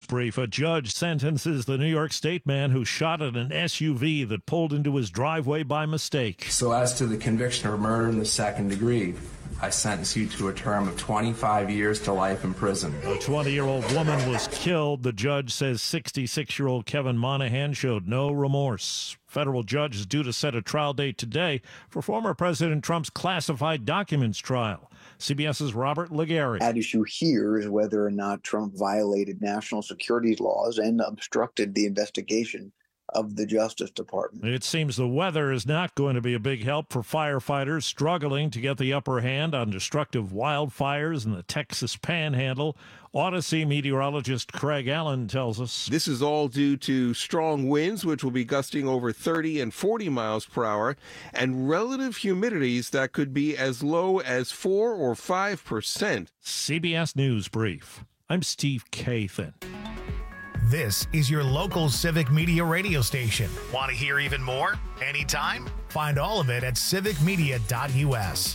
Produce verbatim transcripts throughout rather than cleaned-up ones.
brief. A judge sentences the New York State man who shot at an S U V that pulled into his driveway by mistake. So as to the conviction of murder in the second degree, I sentence you to a term of twenty-five years to life in prison. A twenty-year-old woman was killed. The judge says sixty-six-year-old Kevin Monahan showed no remorse. Federal judge is due to set a trial date today for former President Trump's classified documents trial. CBS's Robert Legary. At issue here is whether or not Trump violated national security laws and obstructed the investigation of the Justice Department. It seems the weather is not going to be a big help for firefighters struggling to get the upper hand on destructive wildfires in the Texas Panhandle. Odyssey meteorologist Craig Allen tells us. This is all due to strong winds, which will be gusting over thirty and forty miles per hour, and relative humidities that could be as low as four or five percent. C B S News Brief. I'm Steve Kathan. This is your local Civic Media radio station. Want to hear even more? Anytime? Find all of it at civic media dot U S.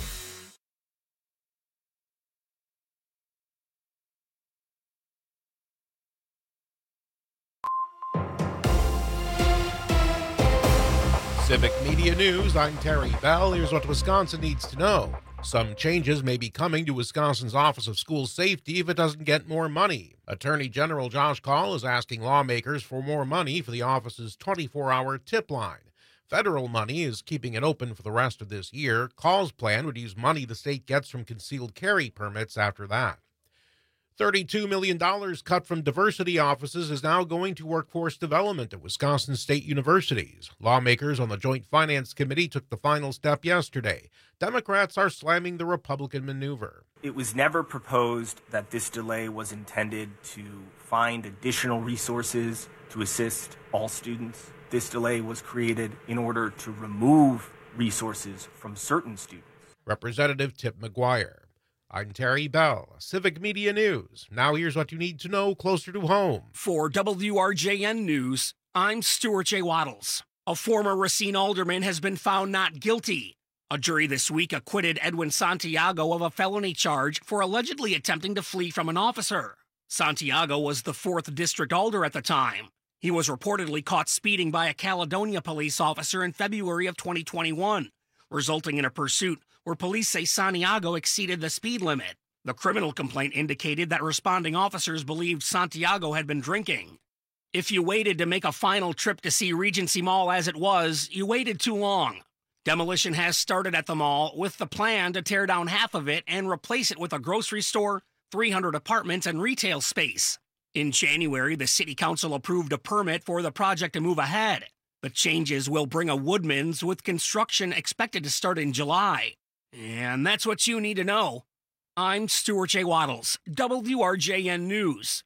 Civic Media News, I'm Terry Bell. Here's what Wisconsin needs to know. Some changes may be coming to Wisconsin's Office of School Safety if it doesn't get more money. Attorney General Josh Kaul is asking lawmakers for more money for the office's twenty-four hour tip line. Federal money is keeping it open for the rest of this year. Kaul's plan would use money the state gets from concealed carry permits after that. thirty-two million dollars cut from diversity offices is now going to workforce development at Wisconsin state universities. Lawmakers on the Joint Finance Committee took the final step yesterday. Democrats are slamming the Republican maneuver. It was never proposed that this delay was intended to find additional resources to assist all students. This delay was created in order to remove resources from certain students. Representative Tip McGuire. I'm Terry Bell, Civic Media News. Now here's what you need to know closer to home. For W R J N News, I'm Stuart J. Waddles. A former Racine alderman has been found not guilty. A jury this week acquitted Edwin Santiago of a felony charge for allegedly attempting to flee from an officer. Santiago was the fourth district alder at the time. He was reportedly caught speeding by a Caledonia police officer in February of twenty twenty-one, resulting in a pursuit where police say Santiago exceeded the speed limit. The criminal complaint indicated that responding officers believed Santiago had been drinking. If you waited to make a final trip to see Regency Mall as it was, you waited too long. Demolition has started at the mall with the plan to tear down half of it and replace it with a grocery store, three hundred apartments, and retail space. In January, the City Council approved a permit for the project to move ahead. The changes will bring a Woodman's with construction expected to start in July. And that's what you need to know. I'm Stuart J. Waddles, W R J N News.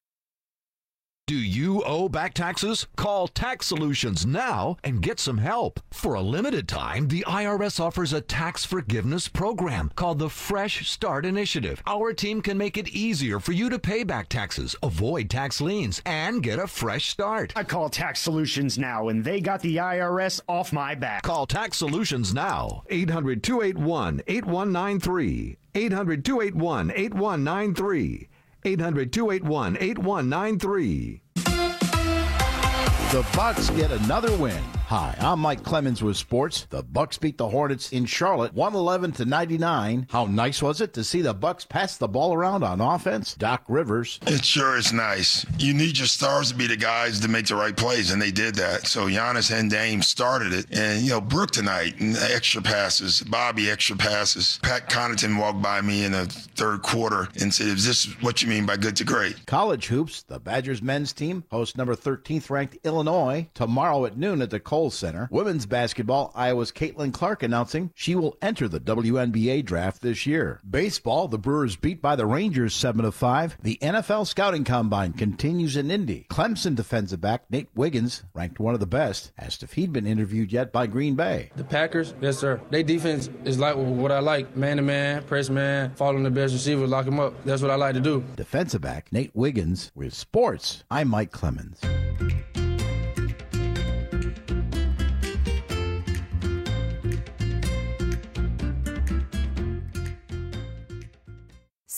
Do you owe back taxes? Call Tax Solutions now and get some help. For a limited time, the I R S offers a tax forgiveness program called the Fresh Start Initiative. Our team can make it easier for you to pay back taxes, avoid tax liens, and get a fresh start. I call Tax Solutions now, and they got the I R S off my back. Call Tax Solutions now. eight hundred, two eight one, eight one nine three. eight hundred, two eight one, eight one nine three. eight hundred, two eight one, eight one nine three. The Bucks get another win. Hi, I'm Mike Clemens with sports. The Bucks beat the Hornets in Charlotte one eleven to ninety-nine. How nice was it to see the Bucks pass the ball around on offense? Doc Rivers. It sure is nice. You need your stars to be the guys to make the right plays, and they did that. So Giannis and Dame started it. And, you know, Brook tonight, and extra passes. Bobby, extra passes. Pat Connaughton walked by me in the third quarter and said, is this what you mean by good to great? College hoops, the Badgers men's team hosts number thirteenth ranked Illinois tomorrow at noon at the Kohl Center. Women's basketball, Iowa's Caitlin Clark announcing she will enter the W N B A draft this year. Baseball, the Brewers beat by the Rangers seven to five. The N F L scouting combine continues in Indy. Clemson defensive back Nate Wiggins, ranked one of the best, asked if he'd been interviewed yet by Green Bay. The Packers, yes sir. Their defense is like what I like. Man-to-man, press man, following the best receiver, lock him up. That's what I like to do. Defensive back Nate Wiggins with sports. I'm Mike Clemens.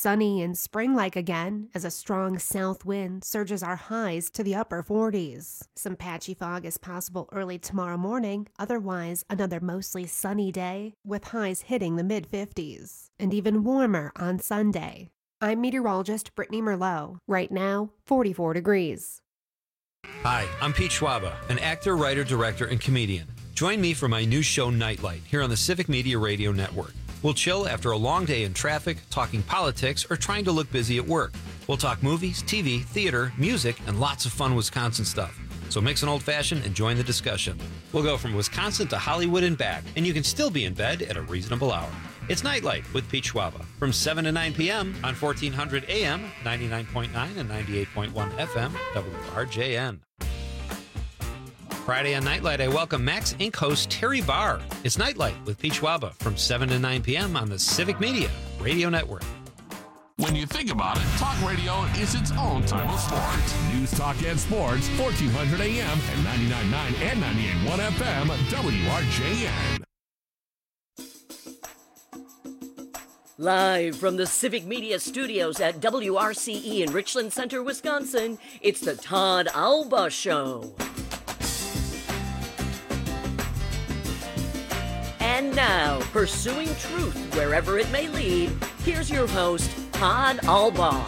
sunny and spring-like again as a strong south wind surges our highs to the upper forties. Some patchy fog is possible early tomorrow morning, otherwise another mostly sunny day with highs hitting the mid-fifties, and even warmer on Sunday. I'm meteorologist Brittany Merlot. Right now, forty-four degrees. Hi, I'm Pete Schwaba, an actor, writer, director, and comedian. Join me for my new show, Nightlight, here on the Civic Media Radio Network. We'll chill after a long day in traffic, talking politics, or trying to look busy at work. We'll talk movies, T V, theater, music, and lots of fun Wisconsin stuff. So mix an old-fashioned and join the discussion. We'll go from Wisconsin to Hollywood and back, and you can still be in bed at a reasonable hour. It's Nightlight with Pete Schwaba from seven to nine p.m. on fourteen hundred A M, ninety-nine point nine and ninety-eight point one F M, W R J N. Friday on Nightlight, I welcome Max Incorporated host Terry Barr. It's Nightlight with Pete Schwaba from seven to nine p.m. on the Civic Media Radio Network. When you think about it, talk radio is its own type of sport. News, talk, and sports, fourteen hundred A M and ninety-nine point nine and ninety-eight point one F M, W R J N. Live from the Civic Media Studios at W R C E in Richland Center, Wisconsin, it's the Todd Alba Show. And now, pursuing truth wherever it may lead, here's your host, Todd Alba.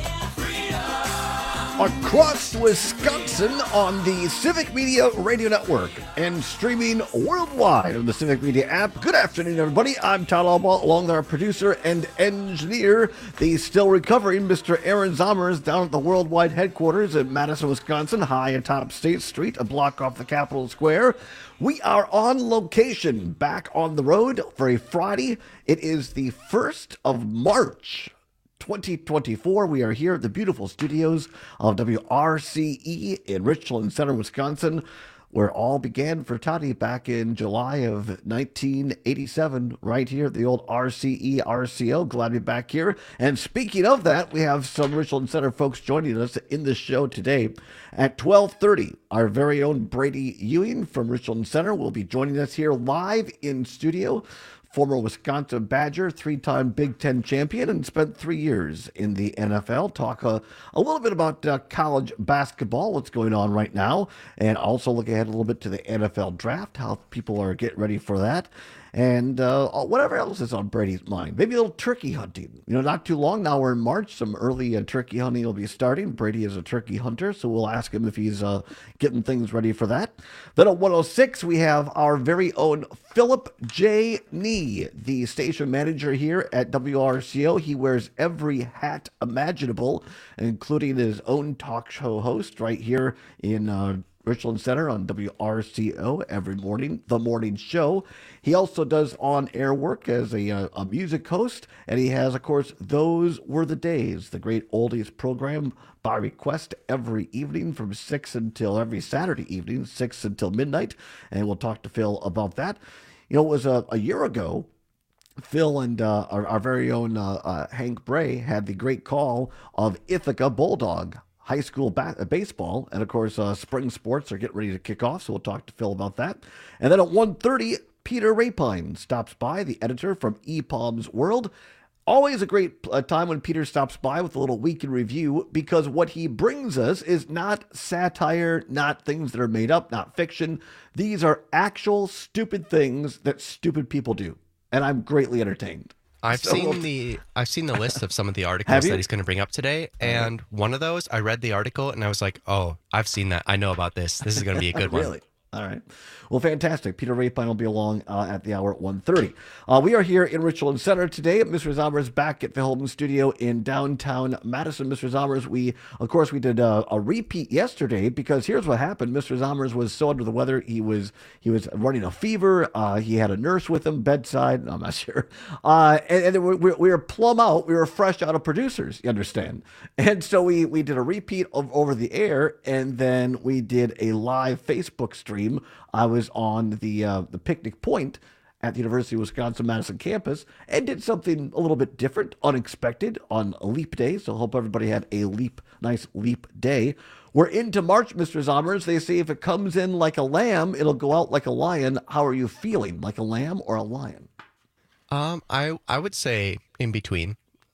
Across Wisconsin on the Civic Media Radio Network and streaming worldwide on the Civic Media app. Good afternoon, everybody. I'm Todd Alba, along with our producer and engineer, the still recovering Mister Aaron Zommers, down at the worldwide headquarters in Madison, Wisconsin, high atop State Street, a block off the Capitol Square. We are on location, back on the road for a Friday. It is the first of March, twenty twenty-four. We are here at the beautiful studios of W R C E in Richland Center, Wisconsin, where all began for Toddy back in July of nineteen eighty-seven, right here at the old R C E R C O. Glad to be back here. And speaking of that, we have some Richland Center folks joining us in the show today. At twelve thirty, our very own Brady Ewing from Richland Center will be joining us here live in studio. Former Wisconsin Badger, three-time Big Ten champion, and spent three years in the N F L. Talk a, a little bit about uh, college basketball, what's going on right now, and also look ahead a little bit to the N F L draft, how people are getting ready for that, and uh, whatever else is on Brady's mind. Maybe a little turkey hunting. You know, not too long now, we're in March. Some early uh, turkey hunting will be starting. Brady is a turkey hunter, so we'll ask him if he's uh, getting things ready for that. Then at one oh six, we have our very own Philip J. Nee, the station manager here at W R C O. He wears every hat imaginable, including his own talk show host right here in uh, Richland Center on W R C O every morning, The Morning Show. He also does on-air work as a, uh, a music host, and he has, of course, Those Were the Days, the great oldies program by request every evening from six until every Saturday evening, six until midnight, and we'll talk to Phil about that. You know, it was a, a year ago, Phil and uh, our, our very own uh, uh, Hank Bray had the great call of Ithaca Bulldog high school ba- baseball, and of course uh, spring sports are getting ready to kick off, so we'll talk to Phil about that. And then at one thirty, Peter Rapine stops by, the editor from E Palms World. Always a great uh, time when Peter stops by with a little week in review, because what he brings us is not satire, not things that are made up, not fiction. These are actual stupid things that stupid people do, and I'm greatly entertained. I've So- seen the I've seen the list of some of the articles you? that he's going to bring up today, and one of those, I read the article and I was like, oh, I've seen that. I know about this. This is going to be a good one. Really? All right. Well, fantastic. Peter Rapine will be along uh, at the hour at one thirty. Uh, we are here in Richland Center today. Mister Zommers back at the Holden Studio in downtown Madison. Mister Zommers, we, of course, we did a, a repeat yesterday, because here's what happened. Mister Zommers was so under the weather. He was he was running a fever. Uh, he had a nurse with him, bedside. I'm not sure. Uh, and and we, we, we were plumb out. We were fresh out of producers, you understand. And so we, we did a repeat of over the air, and then we did a live Facebook stream. I was on the uh, the Picnic Point at the University of Wisconsin-Madison campus and did something a little bit different, unexpected, on a leap day. So I hope everybody had a leap, nice leap day. We're into March, Mister Zommers. They say if it comes in like a lamb, it'll go out like a lion. How are you feeling? Like a lamb or a lion? Um, I I would say in between.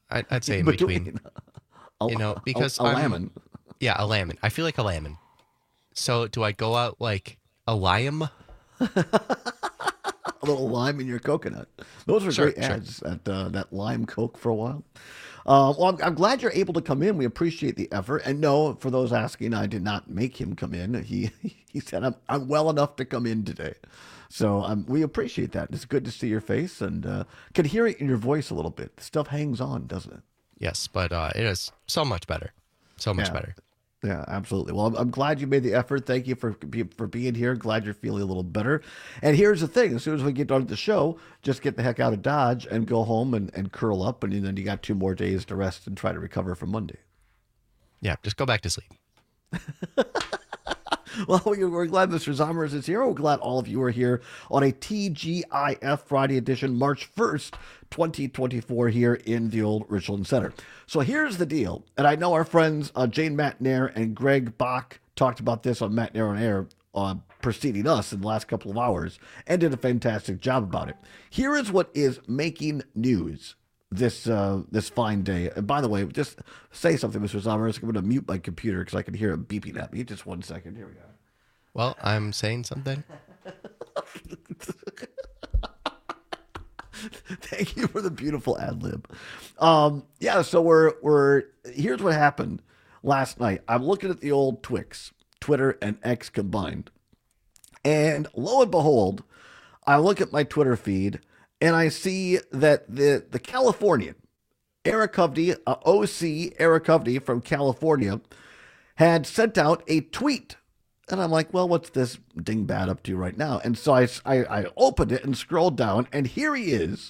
I, I'd say in Between- between. A- You know, because a, a I'm- lemon. Yeah, a lemon. I feel like a lemon. So do I go out like a lime? A little lime in your coconut. Those were Sure, great sure. ads. That uh, that lime Coke for a while. Uh, well, I'm, I'm glad you're able to come in. We appreciate the effort. And no, for those asking, I did not make him come in. He he said I'm I'm well enough to come in today. So um, we appreciate that. It's good to see your face and uh, can hear it in your voice a little bit. Stuff hangs on, doesn't it? Yes, but uh, it is so much better. So much Yeah. better. Yeah, absolutely. Well, I'm, I'm glad you made the effort. Thank you for be- for being here. Glad you're feeling a little better. And here's the thing: as soon as we get done with the show, just get the heck out of Dodge and go home and, and curl up, and then you got two more days to rest and try to recover from Monday. Yeah, just go back to sleep. Well, we- we're glad Mister Zommers is here. We're glad all of you are here on a T G I F Friday edition, March first, twenty twenty-four, here in the old Richland Center. So here's the deal, and I know our friends uh, Jane Matnair and Greg Bach talked about this on Matnair on Air uh, preceding us in the last couple of hours and did a fantastic job about it. Here is what is making news this uh, this fine day. And by the way, just say something, Mister Zommers. I'm going to mute my computer because I can hear it beeping at me. Just one second. Here we go. Well, I'm saying something. Thank you for the beautiful ad lib. Um, yeah, so we're we're here's what happened last night. I'm looking at the old Twix, Twitter and X combined, and lo and behold, I look at my Twitter feed and I see that the the Californian Eric Hovde, uh, O C Eric Hovde from California, had sent out a tweet. And I'm like, well, what's this dingbat up to right now? And so I, I, I opened it and scrolled down, and here he is,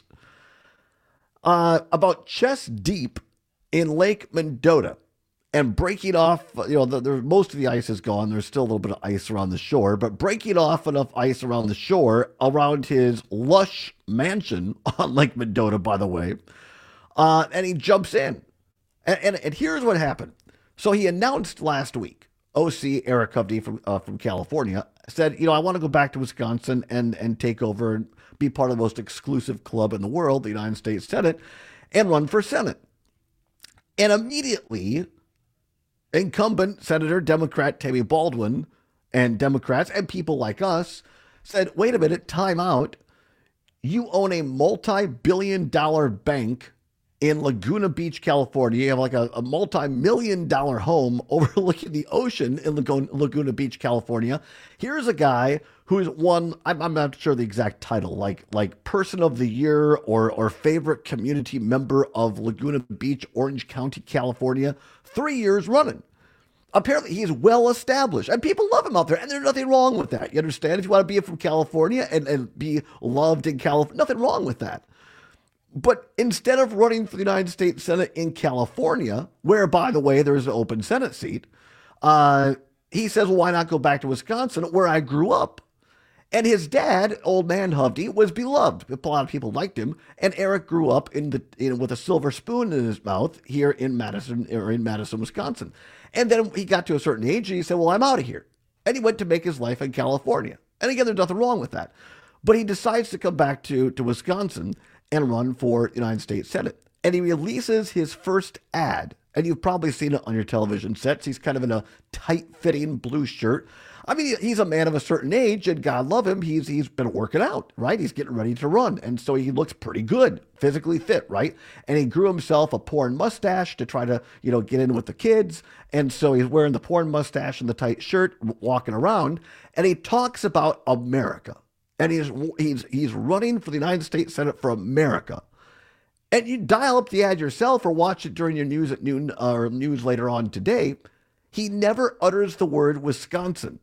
uh, about chest deep in Lake Mendota, and breaking off, you know, the, the, most of the ice is gone. There's still a little bit of ice around the shore, but breaking off enough ice around the shore, around his lush mansion on Lake Mendota, by the way, uh, and he jumps in. And, and, and here's what happened. So he announced last week, O C Eric Hovde from uh, from California said, you know, I want to go back to Wisconsin and and take over and be part of the most exclusive club in the world, the United States Senate, and run for Senate. And immediately, incumbent Senator Democrat Tammy Baldwin and Democrats and people like us said, wait a minute, time out. You own a multi-billion dollar bank in Laguna Beach, California. You have like a, a multi-million dollar home overlooking the ocean in Laguna, Laguna Beach, California. Here's a guy who's won, I'm, I'm not sure the exact title, like like Person of the Year or, or Favorite Community Member of Laguna Beach, Orange County, California, three years running. Apparently, he's well established, and people love him out there, and there's nothing wrong with that. You understand? If you want to be from California and, and be loved in California, nothing wrong with that. But instead of running for the United States Senate in California, where, by the way, there's an open Senate seat, uh, he says, well, why not go back to Wisconsin, where I grew up? And his dad, old man Hovde, was beloved. A lot of people liked him. And Eric grew up in the in, with a silver spoon in his mouth here in Madison, or in Madison, Wisconsin. And then he got to a certain age, and he said, well, I'm out of here. And he went to make his life in California. And again, there's nothing wrong with that. But he decides to come back to, to Wisconsin and run for the United States Senate. And he releases his first ad. And you've probably seen it on your television sets. He's kind of in a tight-fitting blue shirt. I mean, he's a man of a certain age, and God love him, he's he's been working out, right? He's getting ready to run. And so he looks pretty good, physically fit, right? And he grew himself a porn mustache to try to, you know, get in with the kids. And so he's wearing the porn mustache and the tight shirt, walking around. And he talks about America. And he's he's he's running for the United States Senate for America. And you dial up the ad yourself or watch it during your news at noon or news later on today. He never utters the word Wisconsin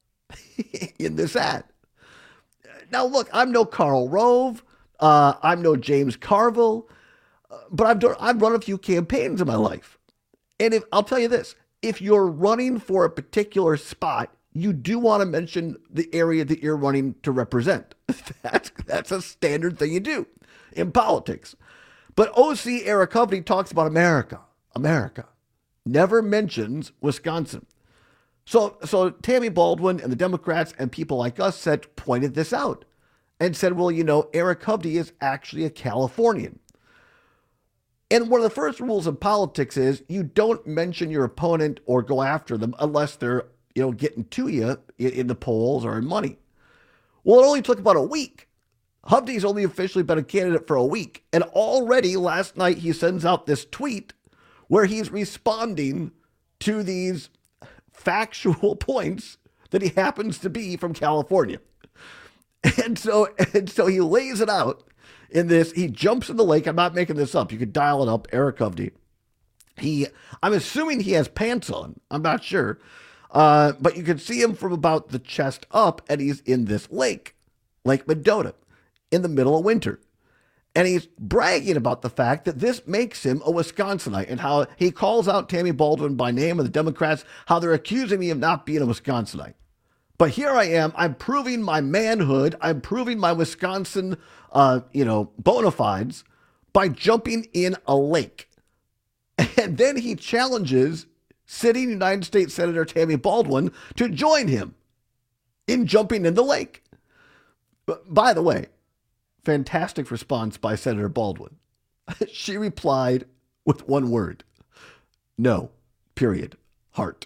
in this ad. Now, look, I'm no Karl Rove. Uh, I'm no James Carville. Uh, but I've done, I've run a few campaigns in my life. And if I'll tell you this, if you're running for a particular spot, you do want to mention the area that you're running to represent. That's, that's a standard thing you do in politics. But O C Eric Hovde talks about America, America, never mentions Wisconsin. So, so Tammy Baldwin and the Democrats and people like us said, pointed this out and said, well, you know, Eric Hovde is actually a Californian. And one of the first rules in politics is you don't mention your opponent or go after them unless they're, you know, getting to you in, in the polls or in money. Well, it only took about a week. Hovde's only officially been a candidate for a week. And already last night he sends out this tweet where he's responding to these factual points that he happens to be from California. And so, and so he lays it out in this. He jumps in the lake. I'm not making this up. You could dial it up. Eric Hovde. He, I'm assuming he has pants on. I'm not sure. Uh, but you can see him from about the chest up, and he's in this lake, Lake Mendota, in the middle of winter. And he's bragging about the fact that this makes him a Wisconsinite and how he calls out Tammy Baldwin by name and the Democrats, how they're accusing me of not being a Wisconsinite. But here I am. I'm proving my manhood. I'm proving my Wisconsin, uh, you know, bona fides by jumping in a lake. And then he challenges sitting United States Senator Tammy Baldwin to join him in jumping in the lake. But by the way, fantastic response by Senator Baldwin. She replied with one word. No, period, heart.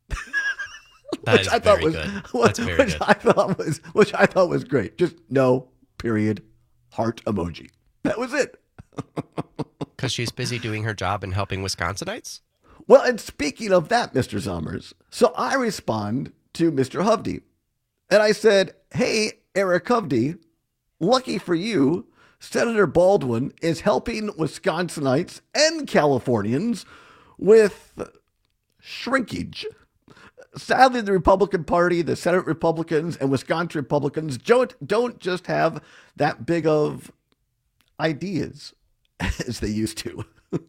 That which is I thought very was, good. Which, That's very which good. I thought was, which I thought was great. Just no, period, heart emoji. That was it. Because she's busy doing her job and helping Wisconsinites? Well, and speaking of that, Mister Zommers, so I respond to Mister Hovde. And I said, hey, Eric Hovde, lucky for you, Senator Baldwin is helping Wisconsinites and Californians with shrinkage. Sadly, the Republican Party, the Senate Republicans, and Wisconsin Republicans don't, don't just have that big of ideas as they used to.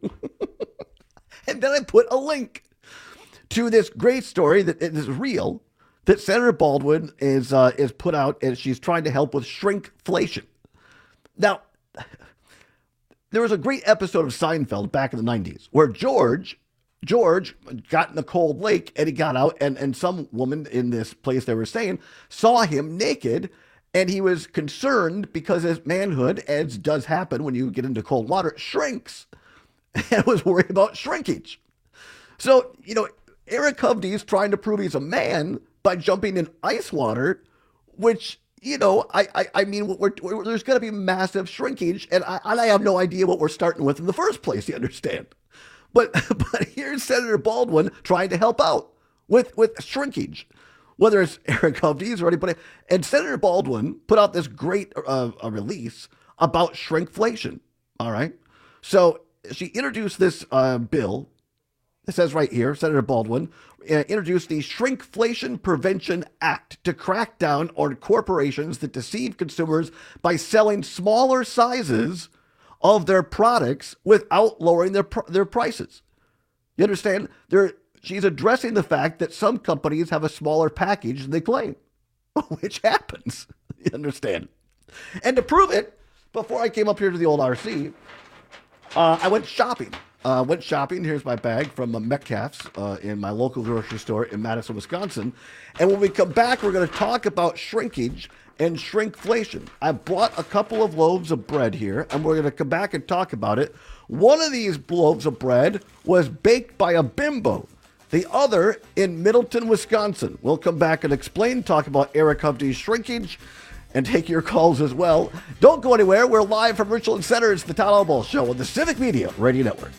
And then I put a link to this great story that is real, that Senator Baldwin is uh, is put out, and she's trying to help with shrinkflation. Now, there was a great episode of Seinfeld back in the nineties where George George got in the cold lake and he got out, and, and some woman in this place they were staying saw him naked, and he was concerned because his manhood, as does happen when you get into cold water, shrinks, and was worried about shrinkage. So, you know, Eric Hovde is trying to prove he's a man by jumping in ice water, which, you know, I I, I mean, we're, we're, there's going to be massive shrinkage, and I, and I have no idea what we're starting with in the first place, you understand? But but here's Senator Baldwin trying to help out with, with shrinkage, whether it's Eric Hovde's or anybody. And Senator Baldwin put out this great uh, a release about shrinkflation, all right? So she introduced this uh, bill. It says right here, Senator Baldwin uh, introduced the Shrinkflation Prevention Act to crack down on corporations that deceive consumers by selling smaller sizes of their products without lowering their their prices. You understand? They're, she's addressing the fact that some companies have a smaller package than they claim, which happens. You understand? And to prove it, before I came up here to the old R C, uh, I went shopping. Uh, went shopping. Here's my bag from uh, Metcalf's uh, in my local grocery store in Madison, Wisconsin. And when we come back, we're going to talk about shrinkage and shrinkflation. I bought a couple of loaves of bread here, and we're going to come back and talk about it. One of these loaves of bread was baked by a bimbo. The other in Middleton, Wisconsin. We'll come back and explain, talk about Eric Hovde's shrinkage, and take your calls as well. Don't go anywhere. We're live from Richland Center. It's the Todd Albaugh Show on the Civic Media Radio Network.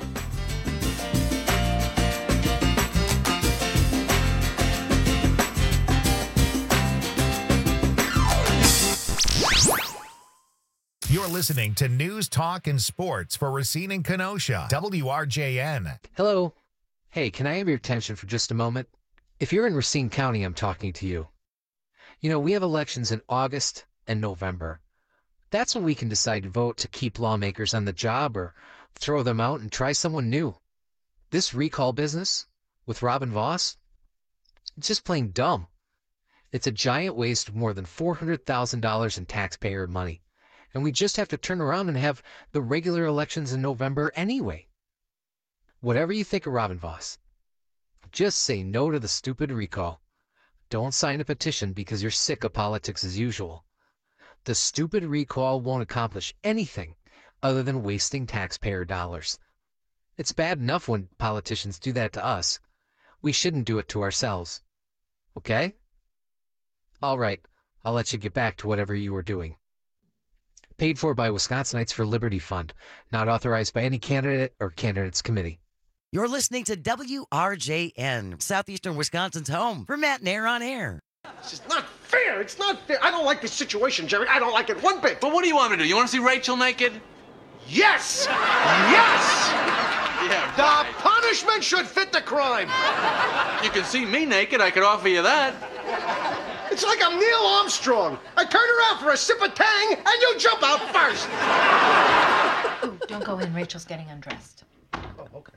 You're listening to News, Talk, and Sports for Racine and Kenosha, W R J N. Hello. Hey, can I have your attention for just a moment? If you're in Racine County, I'm talking to you. You know, we have elections in August and November. That's when we can decide to vote to keep lawmakers on the job or throw them out and try someone new. This recall business with Robin Vos, it's just plain dumb. It's a giant waste of more than four hundred thousand dollars in taxpayer money. And we just have to turn around and have the regular elections in November anyway. Whatever you think of Robin Vos, just say no to the stupid recall. Don't sign a petition because you're sick of politics as usual. The stupid recall won't accomplish anything other than wasting taxpayer dollars. It's bad enough when politicians do that to us. We shouldn't do it to ourselves. Okay? All right, I'll let you get back to whatever you were doing. Paid for by Wisconsinites for Liberty Fund. Not authorized by any candidate or candidates committee. You're listening to W R J N, Southeastern Wisconsin's home for Matt and Aaron on Air. It's just not fair. It's not fair. I don't like this situation, Jerry. I don't like it one bit. But what do you want me to do? You want to see Rachel naked? Yes! Yes! Yeah, the right. punishment should fit the crime. You can see me naked. I could offer you that. It's like I'm Neil Armstrong. I turn around for a sip of Tang, and you jump out first. Ooh, don't go in. Rachel's getting undressed. Oh, okay.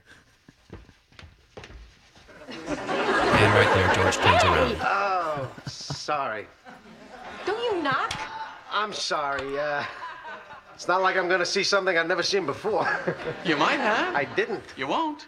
And right there, George turns around. Oh, sorry. Don't you knock? I'm sorry. Uh, it's not like I'm going to see something I've never seen before. You might have. I didn't. You won't.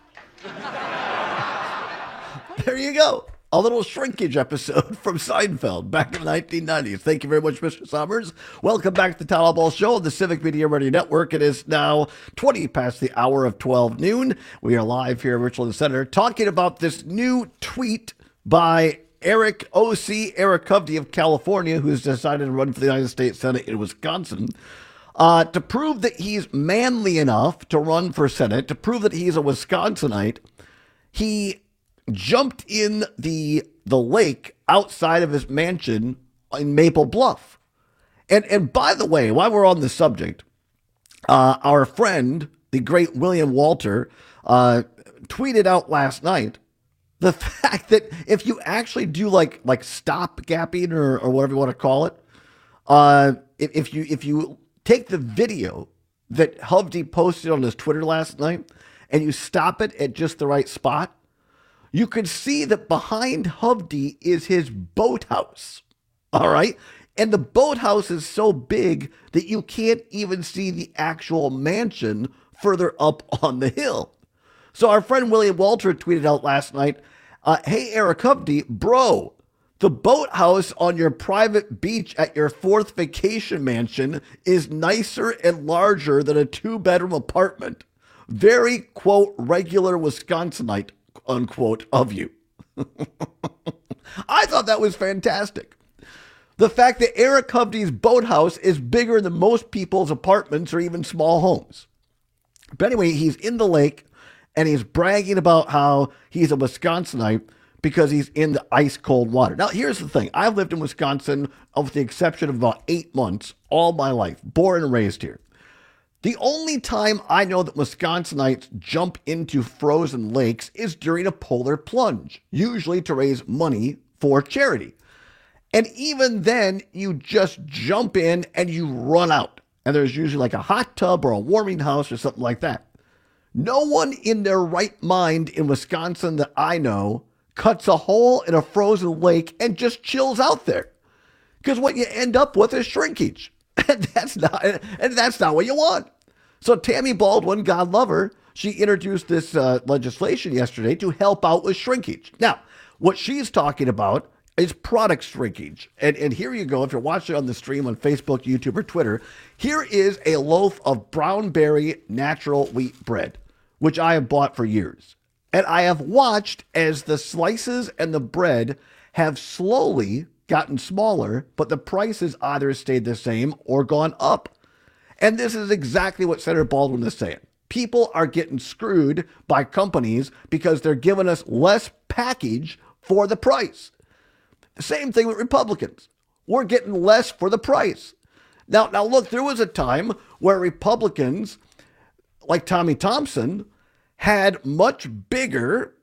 There you go. A little shrinkage episode from Seinfeld back in the nineteen nineties. Thank you very much, Mister Summers. Welcome back to the Town Hall Ball Show on the Civic Media Radio Network. It is now twenty past the hour of twelve noon. We are live here at Richland Center talking about this new tweet by Eric O C, Eric Hovde of California, who's decided to run for the United States Senate in Wisconsin, uh, to prove that he's manly enough to run for Senate, to prove that he's a Wisconsinite. He jumped in the the lake outside of his mansion in Maple Bluff. And and by the way, while we're on the subject, uh, our friend, the great William Walter, uh, tweeted out last night the fact that if you actually do like like stopgapping or, or whatever you want to call it, uh, if, if you if you take the video that Hovde posted on his Twitter last night and you stop it at just the right spot, you could see that behind Hovde is his boathouse, all right? And the boathouse is so big that you can't even see the actual mansion further up on the hill. So our friend William Walter tweeted out last night, uh, hey, Eric Hovde, bro, the boathouse on your private beach at your fourth vacation mansion is nicer and larger than a two-bedroom apartment. Very, quote, regular Wisconsinite, unquote, of you. I thought that was fantastic. The fact that Eric Hovde's boathouse is bigger than most people's apartments or even small homes. But anyway, he's in the lake and he's bragging about how he's a Wisconsinite because he's in the ice cold water. Now, here's the thing. I've lived in Wisconsin, with the exception of about eight months, all my life, born and raised here. The only time I know that Wisconsinites jump into frozen lakes is during a polar plunge, usually to raise money for charity. And even then, you just jump in and you run out. And there's usually like a hot tub or a warming house or something like that. No one in their right mind in Wisconsin that I know cuts a hole in a frozen lake and just chills out there. Because what you end up with is shrinkage. And that's not, and that's not what you want. So Tammy Baldwin, God love her, she introduced this uh, legislation yesterday to help out with shrinkage. Now, what she's talking about is product shrinkage. And, and here you go. If you're watching on the stream on Facebook, YouTube, or Twitter, here is a loaf of brown berry natural wheat bread, which I have bought for years. And I have watched as the slices and the bread have slowly gotten smaller, but the prices either stayed the same or gone up. And this is exactly what Senator Baldwin is saying. People are getting screwed by companies because they're giving us less package for the price. Same thing with Republicans. We're getting less for the price. Now, now look, there was a time where Republicans, like Tommy Thompson, had much bigger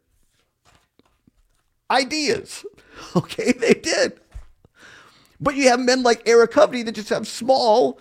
ideas. Okay, they did. But you have men like Eric Hovde that just have small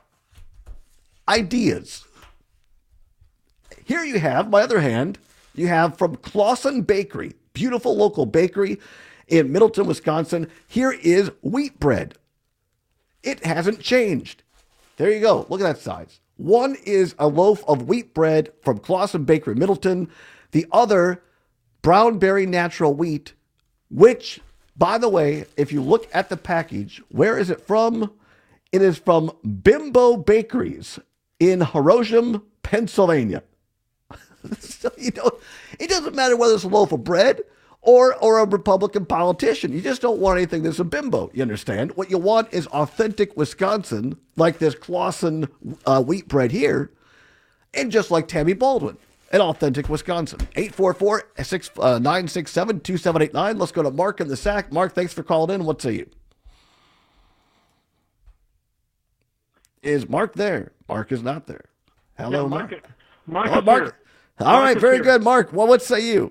ideas. Here you have, my other hand, you have from Clausen Bakery, beautiful local bakery in Middleton, Wisconsin. Here is wheat bread. It hasn't changed. There you go. Look at that size. One is a loaf of wheat bread from Clausen Bakery, Middleton. The other, brown berry natural wheat, which, by the way, if you look at the package, where is it from? It is from Bimbo Bakeries in Hiroshima, Pennsylvania. So, you know, it doesn't matter whether it's a loaf of bread or or a Republican politician. You just don't want anything that's a bimbo, you understand? What you want is authentic Wisconsin, like this Clausen uh, wheat bread here, and just like Tammy Baldwin, an authentic Wisconsin. eight four four, nine six seven, two seven eight nine. Let's go to Mark in the Sack. Mark, thanks for calling in. What say you? Is Mark there? Mark is not there. Hello, Yeah, Mark. Mark. Mark Oh, is Mark. here. All Mark right, is very here. good, Mark. Well, what say you?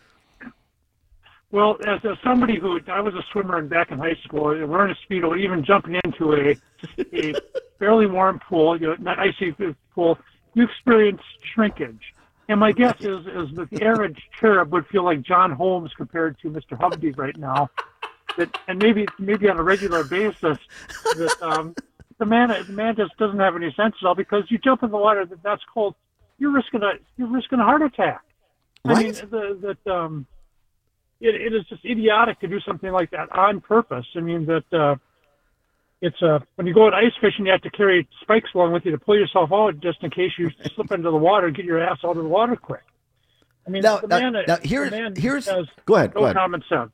Well, as, as somebody who I was a swimmer and back in high school, wearing a Speedo, even jumping into a a fairly warm pool, you know, not icy pool, you experience shrinkage. And my guess is is that the average cherub would feel like John Holmes compared to Mister Hovde right now. That and maybe maybe on a regular basis that um, the man the man just doesn't have any sense at all, because you jump in the water that that's cold, you're risking a you're risking a heart attack. Right. I mean the, that um. It, it is just idiotic to do something like that on purpose. I mean, that uh, it's uh, when you go out ice fishing, you have to carry spikes along with you to pull yourself out just in case you slip into the water and get your ass out of the water quick. I mean, Now- the now- man, now the here's- man here's- has go ahead, no go ahead. common sense.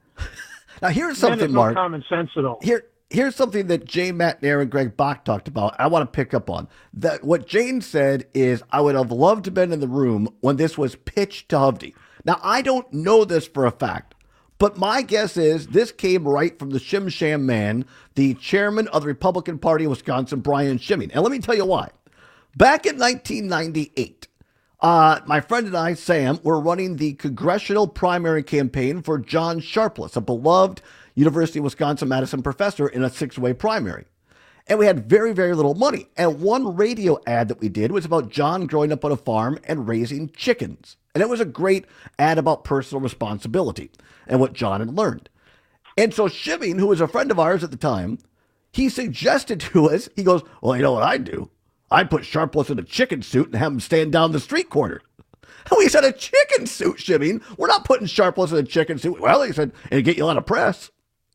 Now, here's The man has something, no Mark. common sense at all. Here, here's something that Jane McNair and Greg Bach talked about. I want to pick up on that. What Jane said is, I would have loved to have been in the room when this was pitched to Hovde. Now, I don't know this for a fact, but my guess is this came right from the Shim Sham man, the chairman of the Republican Party of Wisconsin, Brian Schimming. And let me tell you why. Back in nineteen ninety-eight, uh, my friend and I, Sam, were running the congressional primary campaign for John Sharpless, a beloved University of Wisconsin-Madison professor in a six-way primary. And we had very, very little money. And one radio ad that we did was about John growing up on a farm and raising chickens. And it was a great ad about personal responsibility and what John had learned. And so Schimming, who was a friend of ours at the time, he suggested to us, he goes, well, you know what I'd do? I'd put Sharpless in a chicken suit and have him stand down the street corner. And we said, a chicken suit, Schimming? We're not putting Sharpless in a chicken suit. Well, he said, it'd get you a lot of press.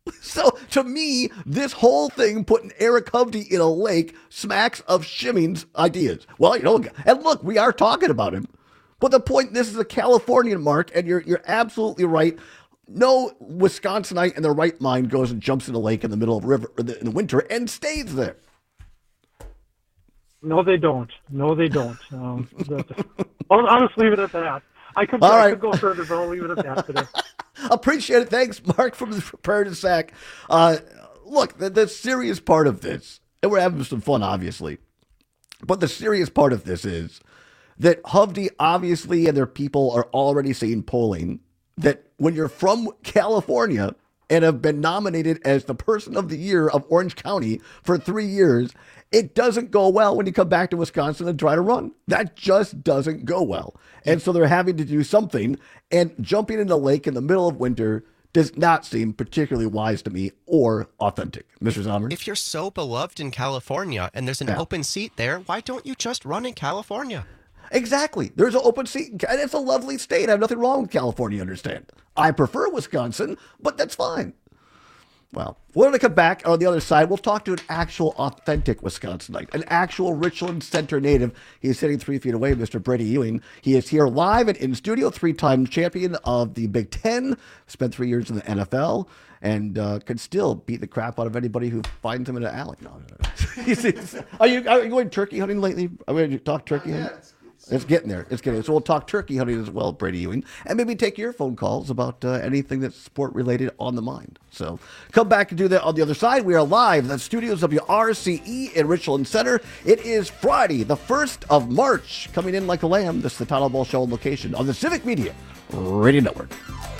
So to me, this whole thing putting Eric Hovde in a lake smacks of Schimming's ideas. Well, you know, and look, we are talking about him. But the point, this is a Californian, Mark, and you're you're absolutely right. No Wisconsinite in their right mind goes and jumps in a lake in the middle of a river in the winter and stays there. No, they don't. No, they don't. Um, that- I'll, I'll just leave it at that. I could, All I right. could go further, but I'll leave it at that today. Appreciate it. Thanks, Mark, from the Prepared to Sack. Uh, look, the, the serious part of this, and we're having some fun, obviously, but the serious part of this is that Hovde obviously and their people are already seeing polling that when you're from California and have been nominated as the person of the year of Orange County for three years, it doesn't go well when you come back to Wisconsin and try to run. That just doesn't go well. And so they're having to do something, and jumping in the lake in the middle of winter does not seem particularly wise to me or authentic. Mister Zomer? If you're so beloved in California and there's an Yeah. open seat there, why don't you just run in California? Exactly. There's an open seat, and it's a lovely state. I have nothing wrong with California, you understand. I prefer Wisconsin, but that's fine. Well, we're going to come back on the other side. We'll talk to an actual authentic Wisconsinite, an actual Richland Center native. He's sitting three feet away, Mister Brady Ewing. He is here live and in studio, three-time champion of the Big Ten, spent three years in the N F L, and uh, could still beat the crap out of anybody who finds him in an alley. No, no, no. are, you, are you going turkey hunting lately? Are we going to talk turkey hunting? It's getting there. It's getting there. So we'll talk turkey hunting as well, Brady Ewing, and maybe take your phone calls about uh, anything that's sport related on the mind. So come back and do that on the other side. We are live in the studios of W R C E in Richland Center. It is Friday, the first of March, coming in like a lamb. This is the Todd Ball Show on location on the Civic Media Radio Network.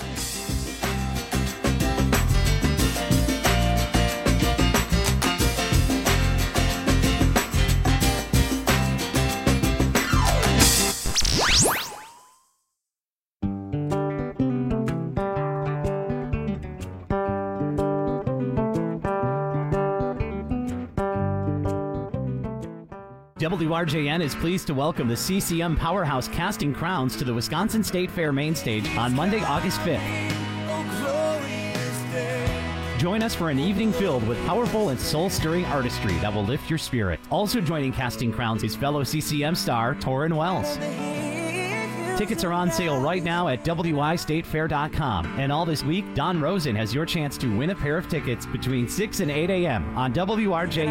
W R J N is pleased to welcome the C C M Powerhouse Casting Crowns to the Wisconsin State Fair main stage on Monday, August fifth. Join us for an evening filled with powerful and soul-stirring artistry that will lift your spirit. Also joining Casting Crowns is fellow C C M star Torrin Wells. Tickets are on sale right now at W I State Fair dot com. And all this week, Don Rosen has your chance to win a pair of tickets between six and eight a.m. on W R J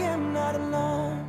N.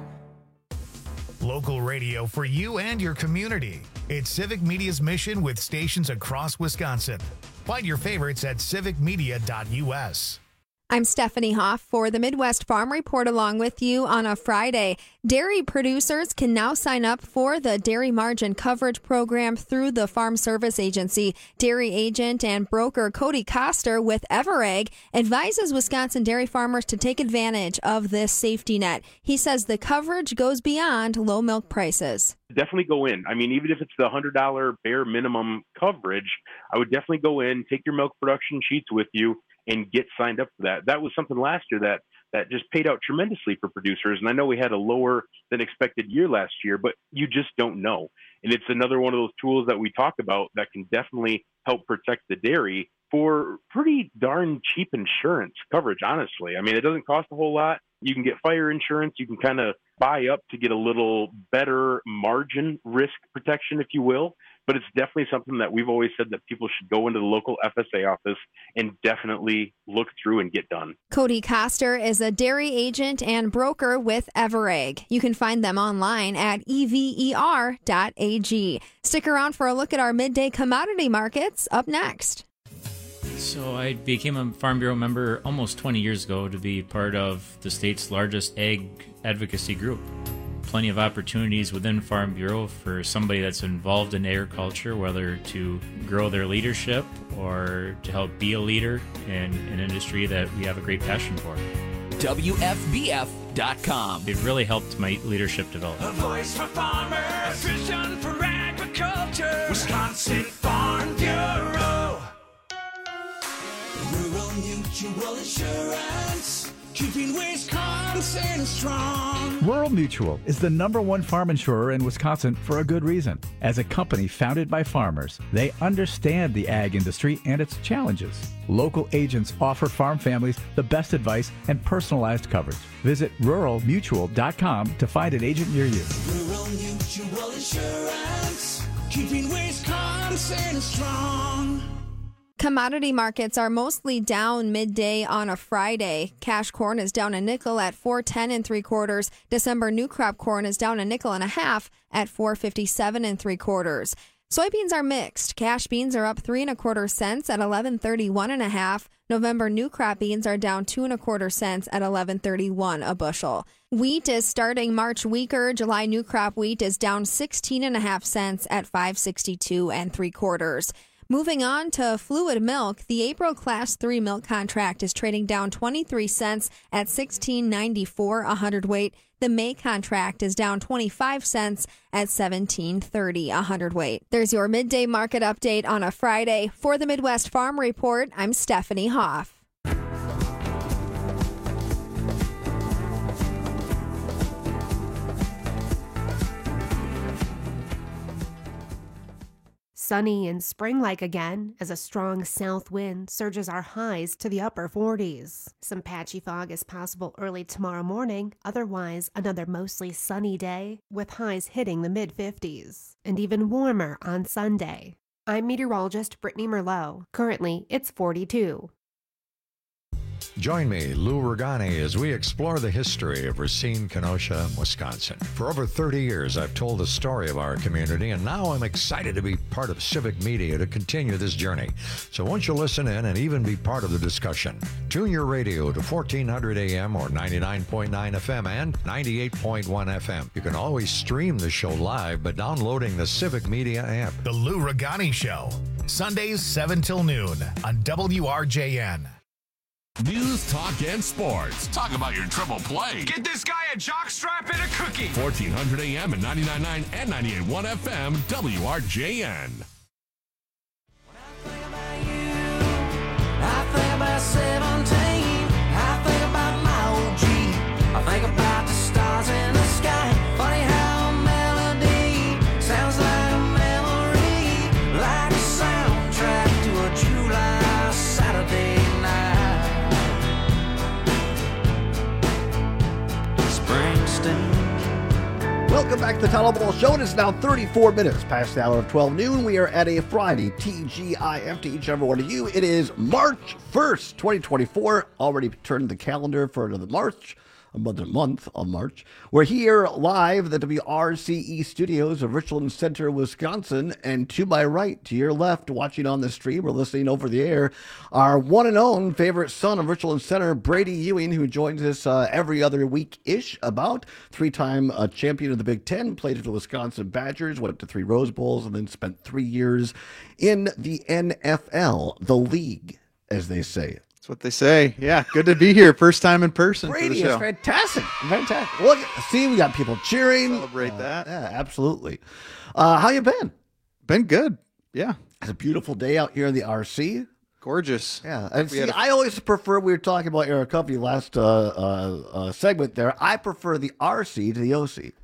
Local radio for you and your community. It's Civic Media's mission with stations across Wisconsin. Find your favorites at civic media dot U S. I'm Stephanie Hoff for the Midwest Farm Report along with you on a Friday. Dairy producers can now sign up for the Dairy Margin Coverage Program through the Farm Service Agency. Dairy agent and broker Cody Koster with Everegg advises Wisconsin dairy farmers to take advantage of this safety net. He says the coverage goes beyond low milk prices. Definitely go in. I mean, even if it's the one hundred dollars bare minimum coverage, I would definitely go in, take your milk production sheets with you, and get signed up for that. That was something last year that that just paid out tremendously for producers. And I know we had a lower than expected year last year, but you just don't know. And it's another one of those tools that we talk about that can definitely help protect the dairy for pretty darn cheap insurance coverage, honestly. I mean, it doesn't cost a whole lot. You can get fire insurance. You can kind of buy up to get a little better margin risk protection, if you will. But it's definitely something that we've always said that people should go into the local F S A office and definitely look through and get done. Cody Koster is a dairy agent and broker with Everegg. You can find them online at E V E R dot A G. Stick around for a look at our midday commodity markets up next. So I became a Farm Bureau member almost twenty years ago to be part of the state's largest ag advocacy group. Plenty of opportunities within Farm Bureau for somebody that's involved in agriculture, whether to grow their leadership or to help be a leader in an industry that we have a great passion for. W F B F dot com. It really helped my leadership develop. A voice for farmers, a vision for agriculture. Wisconsin Farm Bureau. Rural Mutual Insurance, keeping Wisconsin strong. Rural Mutual is the number one farm insurer in Wisconsin for a good reason. As a company founded by farmers, they understand the ag industry and its challenges. Local agents offer farm families the best advice and personalized coverage. Visit rural mutual dot com to find an agent near you. Rural Mutual Insurance, keeping Wisconsin strong. Commodity markets are mostly down midday on a Friday. Cash corn is down a nickel at four ten and three quarters. December new crop corn is down a nickel and a half at four fifty-seven and three quarters. Soybeans are mixed. Cash beans are up three and a quarter cents at eleven thirty-one and a half. November new crop beans are down two and a quarter cents at eleven thirty-one a bushel. Wheat is starting March weaker. July new crop wheat is down sixteen and a half cents at five sixty-two and three quarters. Moving on to fluid milk, the April Class three milk contract is trading down twenty-three cents at sixteen ninety-four a hundredweight. The May contract is down twenty-five cents at seventeen thirty a hundredweight. There's your midday market update on a Friday. For the Midwest Farm Report, I'm Stephanie Hoff. Sunny and spring-like again as a strong south wind surges our highs to the upper forties. Some patchy fog is possible early tomorrow morning, otherwise another mostly sunny day with highs hitting the mid-fifties. And even warmer on Sunday. I'm meteorologist Brittany Merlot. Currently, it's forty-two. Join me, Lou Regani, as we explore the history of Racine, Kenosha, Wisconsin. For over thirty years, I've told the story of our community, and now I'm excited to be part of Civic Media to continue this journey. So won't you listen in and even be part of the discussion? Tune your radio to fourteen hundred A M or ninety-nine point nine F M and ninety-eight point one F M. You can always stream the show live by downloading the Civic Media app. The Lou Regani Show, Sundays seven till noon on W R J N. News, talk, and sports. Talk about your triple play. Get this guy a jockstrap and a cookie. fourteen hundred A M and ninety-nine point nine and ninety-eight point one F M, W R J N. I think about seventeen. I think about my O G. I think about the stars in the sky. Funny how a melody sounds like a memory, like a soundtrack to a July Saturday night. Welcome back to the Tyler Ball Show. It is now thirty-four minutes past the hour of twelve noon. We are at a Friday, T G I F to each and every one of you. It is March first, twenty twenty-four. Already turned the calendar for another March. Another month of March. We're here live at the W R C E studios of Richland Center, Wisconsin. And to my right, to your left, watching on the stream or listening over the air, our one and only favorite son of Richland Center, Brady Ewing, who joins us uh, every other week-ish about. Three-time uh, champion of the Big Ten, played for the Wisconsin Badgers, went to three Rose Bowls, and then spent three years in the N F L, the league, as they say. That's what they say. Yeah, good to be here. First time in person. Brady, for the it's show. fantastic. Fantastic. Look, see, we got people cheering. Celebrate Uh, that. Yeah, absolutely. Uh, how you been? Been good. Yeah. It's a beautiful day out here in the R C. Gorgeous. Yeah. And We see, had a- I always prefer, we were talking about Eric Covey last uh, uh, uh, segment there. I prefer the R C to the O C.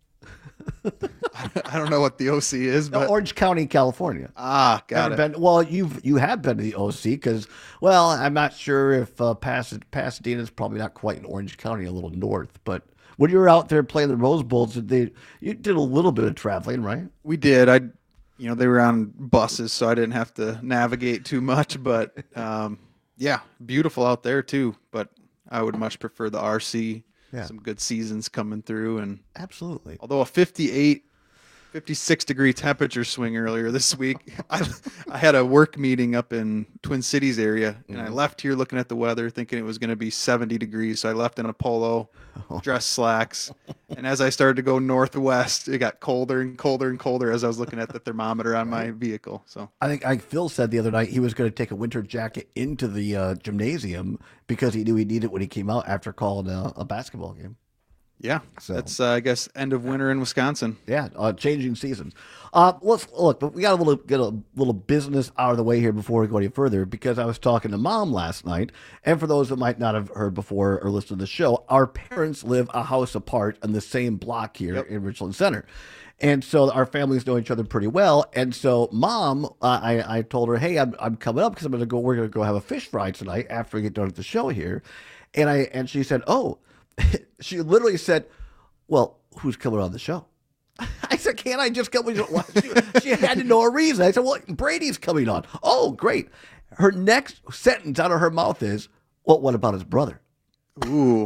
I don't know what the O C is, No, but Orange County, California. ah, got Never it. been, well, you've you have been to the O C because, well, I'm not sure if uh, Pas- Pasadena is probably not quite in Orange County, a little north. But when you were out there playing the Rose Bowls, did they you did a little bit of traveling, right? We did. I, you know, they were on buses, so I didn't have to navigate too much. But um, yeah, beautiful out there too. But I would much prefer the R C. Yeah. Some good seasons coming through, and absolutely. Although a fifty-eight, fifty-six degree temperature swing earlier this week, I, I had a work meeting up in Twin Cities area, and I Mhm. left here looking at the weather, thinking it was going to be seventy degrees. So I left in a polo, dress slacks, and as I started to go northwest, it got colder and colder and colder as I was looking at the thermometer on my vehicle. So I think like Phil said the other night he was going to take a winter jacket into the uh, gymnasium because he knew he'd need it when he came out after calling a, a basketball game. yeah, So- that's uh, I guess end of winter in Wisconsin. Yeah, uh, changing seasons. Uh, let's look, but we got a little get a little business out of the way here before we go any further because I was talking to Mom last night, and for those that might not have heard before or listened to the show, our parents live a house apart in the same block here in Richland Center. And so our families know each other pretty well. And so Mom, uh, I, I told her, hey, I'm, I'm coming up because I'm going to go, we're going to go have a fish fry tonight after we get done with the show here. And I, and she said, oh, she literally said, well, who's coming on the show? I said, can't I just come? She, she had to know a reason. I said, well, Brady's coming on. Oh, great. Her next sentence out of her mouth is, well, what about his brother? Ooh,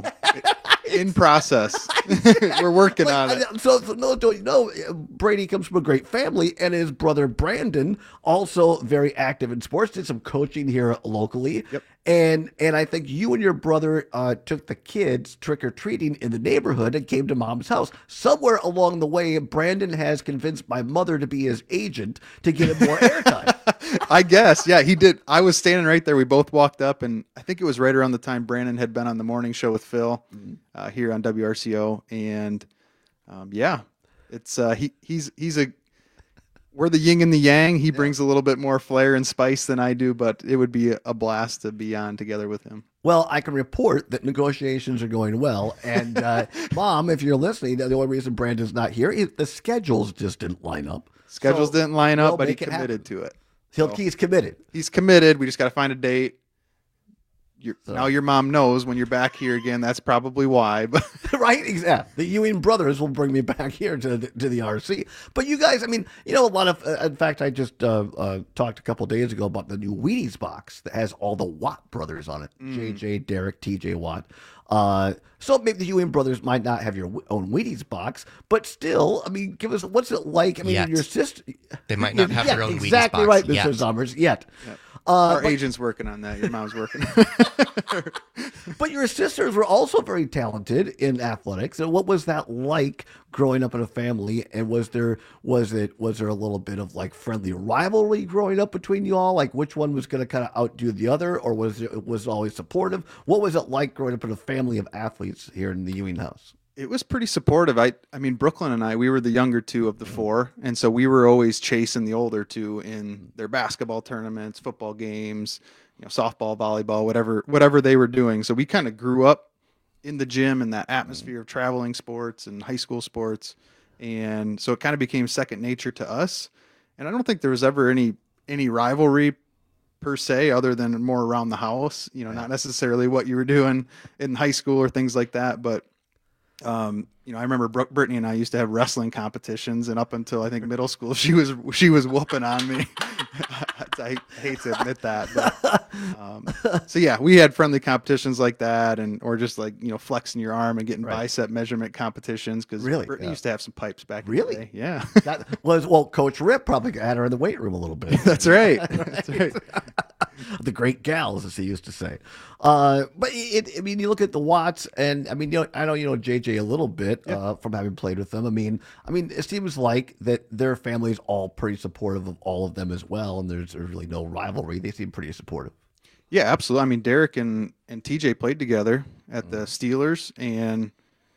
in process. We're working Like, on it. So, so no, don't you know, Brady comes from a great family, and his brother Brandon, also very active in sports, did some coaching here locally. Yep. And and I think you and your brother uh, took the kids trick-or-treating in the neighborhood and came to Mom's house. Somewhere along the way, Brandon has convinced my mother to be his agent to get him more airtime. I guess, yeah, he did. I was standing right there. We both walked up, and I think it was right around the time Brandon had been on the morning show with Phil uh, here on W R C O, and um, yeah, it's uh, he he's he's a we're the yin and the yang. He brings a little bit more flair and spice than I do, but it would be a blast to be on together with him. Well, I can report that negotiations are going well. And, uh, Mom, if you're listening, the only reason Brandon's not here is the schedules just didn't line up. Schedules So didn't line up, we'll but he make it committed happen. to it. He'll, So- he's committed. He's committed. We just got to find a date. Your, So- Now your mom knows when you're back here again. That's probably why. But Right? Exactly. The Ewing brothers will bring me back here to the, to the R C. But you guys, I mean, you know, a lot of, uh, in fact, I just uh, uh, talked a couple of days ago about the new Wheaties box that has all the Watt brothers on it. Mm. J J, Derek, T J Watt. Uh, so maybe the Ewing brothers might not have your w- own Wheaties box, but still, I mean, give us, what's it like? I mean, Yet. your sister. They might not have Yeah, their own Wheaties exactly box right, Mister yet. Zommers, yet. Yep. Uh, our but- agent's working on that. Your mom's working. But your sisters were also very talented in athletics. And what was that like growing up in a family? And was there was it was there a little bit of like friendly rivalry growing up between you all? Like which one was going to kind of outdo the other, or was it was it always supportive? What was it like growing up in a family of athletes here in the Ewing house? It was pretty supportive. I I mean, Brooklyn and I, we were the younger two of the four, and so we were always chasing the older two in their basketball tournaments, football games, you know, softball, volleyball, whatever whatever they were doing. So we kind of grew up in the gym in that atmosphere of traveling sports and high school sports, and so it kind of became second nature to us. And I don't think there was ever any any rivalry per se, other than more around the house. You know, not necessarily what you were doing in high school or things like that, but Um, you know, I remember Brooke, Brittany and I used to have wrestling competitions, and up until I think middle school, she was she was whooping on me. I hate to admit that, but, um, so yeah, we had friendly competitions like that, and or just like you know flexing your arm and getting Right. bicep measurement competitions because Really? Brittany Yeah. used to have some pipes back Really? in the day. Yeah, That was well, Coach Rip probably had her in the weight room a little bit. That's right. That's right. The great gals, as he used to say. Uh, but it, I mean, you look at the Watts, and I mean, you know, I know you know J J a little bit uh, from having played with them. I mean, I mean, it seems like that their family's all pretty supportive of all of them as well, and there's, there's really no rivalry. They seem pretty supportive. Yeah, absolutely. I mean, Derek and, and T J played together at the Steelers, and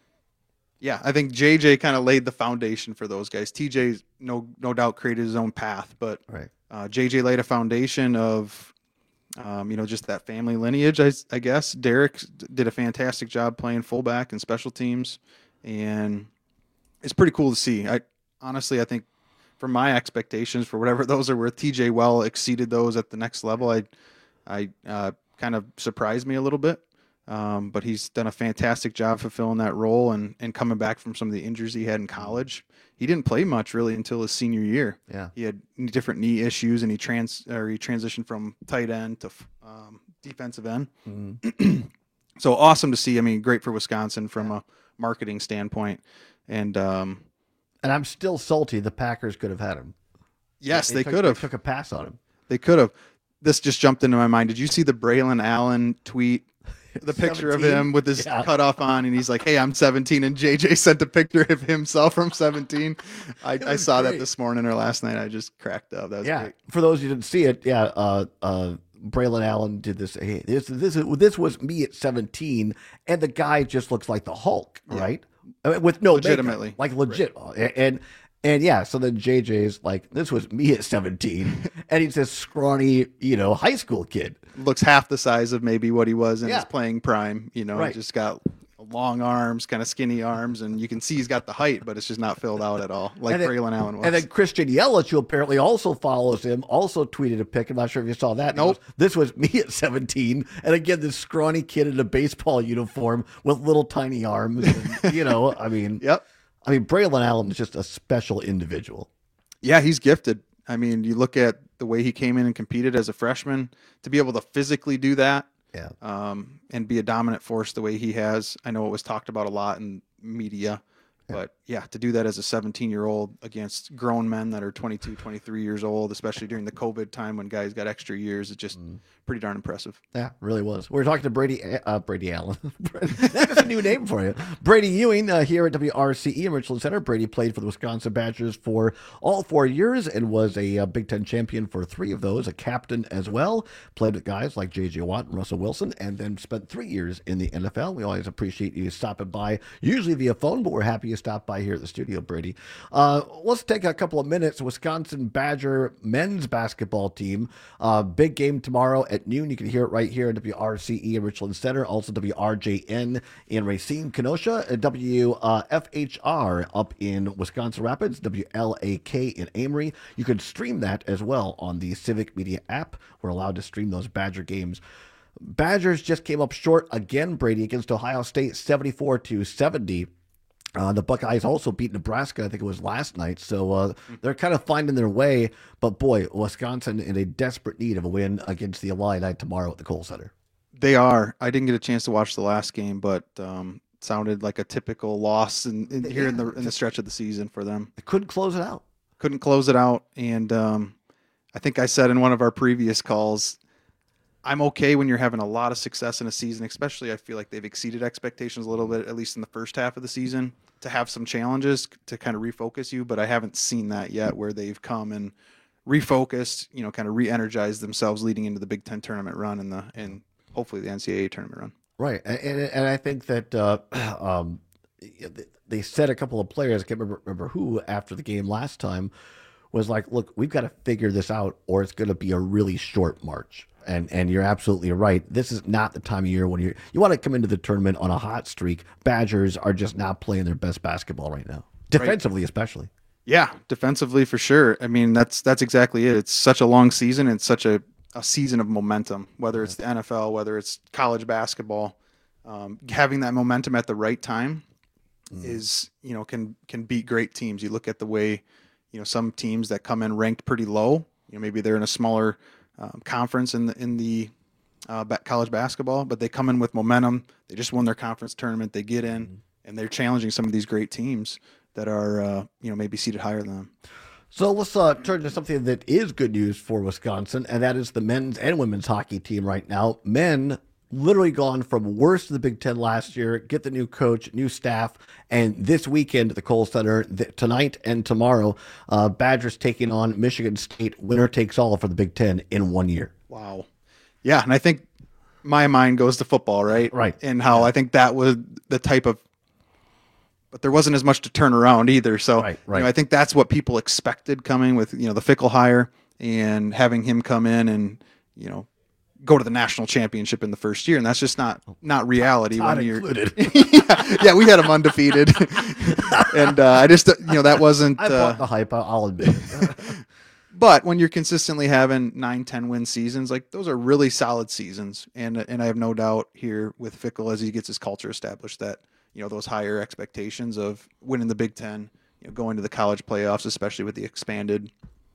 yeah, I think J J kind of laid the foundation for those guys. T J, no no doubt, created his own path, but right. uh, J J laid a foundation of, um, you know, just that family lineage, I, I guess. Derek did a fantastic job playing fullback and special teams, and it's pretty cool to see. I honestly, I think for my expectations, for whatever those are worth, T J well exceeded those at the next level. I, I uh, kind of surprised me a little bit, um, but he's done a fantastic job fulfilling that role and, and coming back from some of the injuries he had in college. He didn't play much really until his senior year. Yeah. He had different knee issues, and he trans or he transitioned from tight end to um, defensive end. Mm-hmm. So awesome to see. I mean, great for Wisconsin from a marketing standpoint. And um, and I'm still salty the Packers could have had him. Yes, they, they took, could have. They took a pass on him. They could have. This just jumped into my mind. Did you see the Braylon Allen tweet? The picture of him with his Yeah. cutoff on, and he's like, "Hey, I'm seventeen," and J J sent a picture of himself from seventeen. I, I was saw great. that this morning or last night. I just cracked up. That was Yeah. great. For those who didn't see it, yeah, uh, uh, Braylon Allen did this. Hey, this this is this was me at seventeen, and the guy just looks like the Hulk, Yeah. right? I mean, with no makeup, Legitimately. like legit, and, and and yeah. So then J J's like, this was me at seventeen, and he's this scrawny, you know, high school kid. Looks half the size of maybe what he was in Yeah. his playing prime. You know, Right. just got long arms, kind of skinny arms, and you can see he's got the height, but it's just not filled out at all, like And then- Braylon Allen was. And then Christian Yelich, who apparently also follows him, also tweeted a pic. I'm not sure if you saw that. He Nope. goes, this was me at seventeen. And again, this scrawny kid in a baseball uniform with little tiny arms. And, you know, I mean, Yep. I mean, Braylon Allen is just a special individual. Yeah, he's gifted. I mean, you look at the way he came in and competed as a freshman, to be able to physically do that, Yeah. um, and be a dominant force the way he has. I know it was talked about a lot in media, but yeah, to do that as a seventeen-year-old against grown men that are twenty-two, twenty-three years old, especially during the COVID time when guys got extra years, it's just pretty darn impressive. Yeah, really was. We were talking to Brady uh, Brady Allen. That's a new name for you. Brady Ewing uh, here at W R C E in Richland Center. Brady played for the Wisconsin Badgers for all four years and was a uh, Big Ten champion for three of those, a captain as well. Played with guys like J J Watt and Russell Wilson, and then spent three years in the N F L. We always appreciate you stopping by, usually via phone, but we're happy you stopped by here at the studio, Brady. Uh, let's take a couple of minutes. Wisconsin Badger men's basketball team. Uh, big game tomorrow at noon. You can hear it right here at W R C E in Richland Center, also W R J N in Racine, Kenosha, and W F H R up in Wisconsin Rapids, W L A K in Amory. You can stream that as well on the Civic Media app. We're allowed to stream those Badger games. Badgers just came up short again, Brady, against Ohio State, seventy-four to seventy. Uh, the Buckeyes also beat Nebraska, I think it was last night. So uh, they're kind of finding their way. But boy, Wisconsin in a desperate need of a win against the Illini tomorrow at the Kohl Center. They are. I didn't get a chance to watch the last game, but um, it sounded like a typical loss in, in, here in the in the stretch of the season for them. They couldn't close it out. Couldn't close it out, and um, I think I said in one of our previous calls, I'm okay when you're having a lot of success in a season, especially I feel like they've exceeded expectations a little bit, at least in the first half of the season, to have some challenges to kind of refocus you. But I haven't seen that yet where they've come and refocused, you know, kind of re-energized themselves leading into the Big Ten tournament run and the and hopefully the N C double A tournament run. Right. And, and, and I think that uh, um, they said a couple of players, I can't remember, remember who, after the game last time, was like, look, we've got to figure this out or it's going to be a really short march. And and you're absolutely right. This is not the time of year when you you want to come into the tournament on a hot streak. Badgers are just not playing their best basketball right now, defensively especially. Yeah, defensively for sure. I mean, that's that's exactly it. It's such a long season. It's such a, a season of momentum, whether it's the N F L, whether it's college basketball. Um, having that momentum at the right time mm. is, you know, can can beat great teams. You look at the way, you know, some teams that come in ranked pretty low, you know, maybe they're in a smaller um, conference in the in the uh, college basketball, but they come in with momentum. They just won their conference tournament. They get in, mm. and they're challenging some of these great teams that are, uh, you know, maybe seated higher than them. So let's uh, turn to something that is good news for Wisconsin, and that is the men's and women's hockey team right now. Men literally gone from worst of the Big Ten last year, get the new coach, new staff, and this weekend at the Kohl Center, th- tonight and tomorrow, uh, Badgers taking on Michigan State. Winner takes all for the Big Ten in one year. Wow. Yeah, and I think my mind goes to football, right? Right. And how I think that was the type of, but there wasn't as much to turn around either. So right, right. You know, I think that's what people expected coming with, you know, the Fickle hire and having him come in and, you know, go to the national championship in the first year. And that's just not, not reality. Not when you're, included. yeah, yeah, we had him undefeated. and uh, I just, you know, that wasn't. I uh, bought the hype, I'll admit it. But when you're consistently having nine, ten win seasons, like those are really solid seasons. And and I have no doubt here with Fickle as he gets his culture established that, you know, those higher expectations of winning the Big Ten, you know, going to the college playoffs, especially with the expanded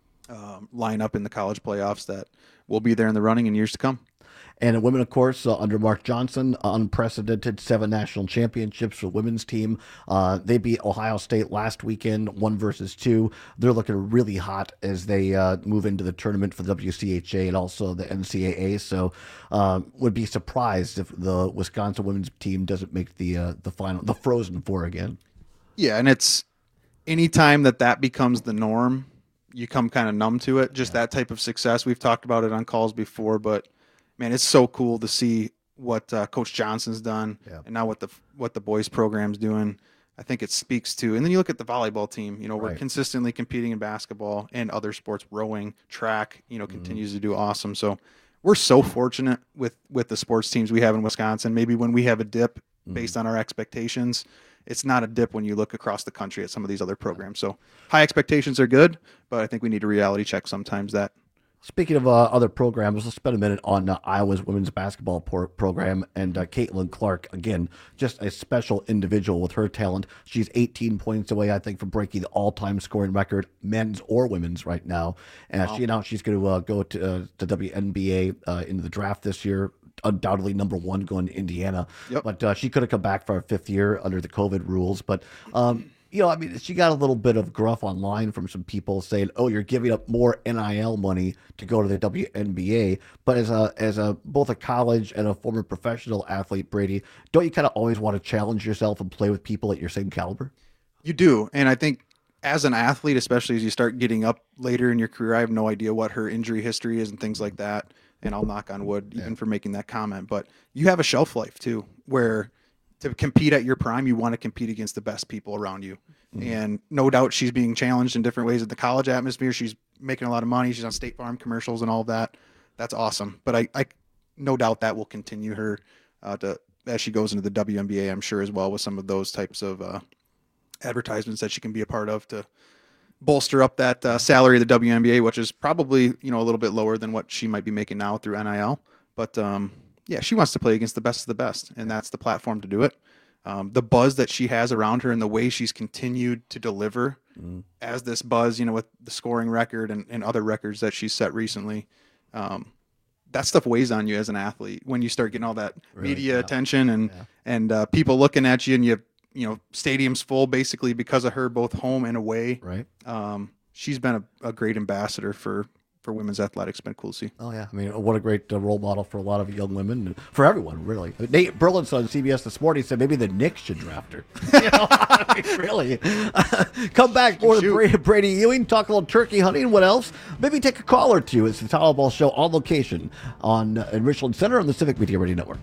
um, lineup in the college playoffs, that will be there in the running in years to come. And women, of course, uh, under Mark Johnson, uh, unprecedented seven national championships for the women's team. Uh, they beat Ohio State last weekend, one versus two. They're looking really hot as they uh, move into the tournament for the W C H A and also the N C double A. So, um, would be surprised if the Wisconsin women's team doesn't make the uh, the final, the Frozen Four again. Yeah, and it's anytime that that becomes the norm, you come kind of numb to it. Just yeah. that type of success. We've talked about it on calls before, but man, it's so cool to see what uh, Coach Johnson's done, yeah. and now what the what the boys program's doing. I think it speaks to, and then you look at the volleyball team. You know, we're right. consistently competing in basketball and other sports, rowing, track. You know, continues mm-hmm. to do awesome. So we're so fortunate with with the sports teams we have in Wisconsin. Maybe when we have a dip mm-hmm. based on our expectations, it's not a dip when you look across the country at some of these other programs. So high expectations are good, but I think we need to reality check sometimes that. Speaking of uh, other programs, let's spend a minute on uh, Iowa's women's basketball por- program and uh, Caitlin Clark. Again, just a special individual with her talent. She's eighteen points away, I think, from breaking the all-time scoring record, men's or women's right now. And wow. she announced she's going to uh, go to uh, the W N B A uh, into the draft this year. Undoubtedly number one going to Indiana. Yep. But uh, she could have come back for a fifth year under the COVID rules. But um, you know, I mean, she got a little bit of gruff online from some people saying, "Oh, you're giving up more N I L money to go to the W N B A." But as a as a both a college and a former professional athlete, Brady, don't you kind of always want to challenge yourself and play with people at your same caliber? You do, and I think as an athlete, especially as you start getting up later in your career, I have no idea what her injury history is and things like that. And I'll knock on wood even yeah. for making that comment. But you have a shelf life too, where to compete at your prime, you want to compete against the best people around you. Mm-hmm. And no doubt she's being challenged in different ways in the college atmosphere. She's making a lot of money. She's on State Farm commercials and all of that. That's awesome. But I, I no doubt that will continue her uh, to as she goes into the W N B A, I'm sure, as well, with some of those types of uh, advertisements that she can be a part of to bolster up that uh, salary of the W N B A, which is probably, you know, a little bit lower than what she might be making now through N I L. But um, yeah, she wants to play against the best of the best, and that's the platform to do it. Um, the buzz that she has around her and the way she's continued to deliver mm. as this buzz, you know, with the scoring record and, and other records that she's set recently, um, that stuff weighs on you as an athlete when you start getting all that really, media yeah. attention and yeah. and uh, people looking at you, and you you know, stadiums full basically because of her, both home and away. Right. Um, she's been a, a great ambassador for, for women's athletics. It's been cool to see. Oh yeah. I mean, what a great uh, role model for a lot of young women, and for everyone, really. Nate Burleson on C B S this morning said maybe the Knicks should draft her. You know, I mean, really. Come back for the Brady Ewing, talk a little turkey hunting. What else? Maybe take a call or two. It's the Tyler Ball Show on location on uh, in Richland Center on the Civic Media Radio Network.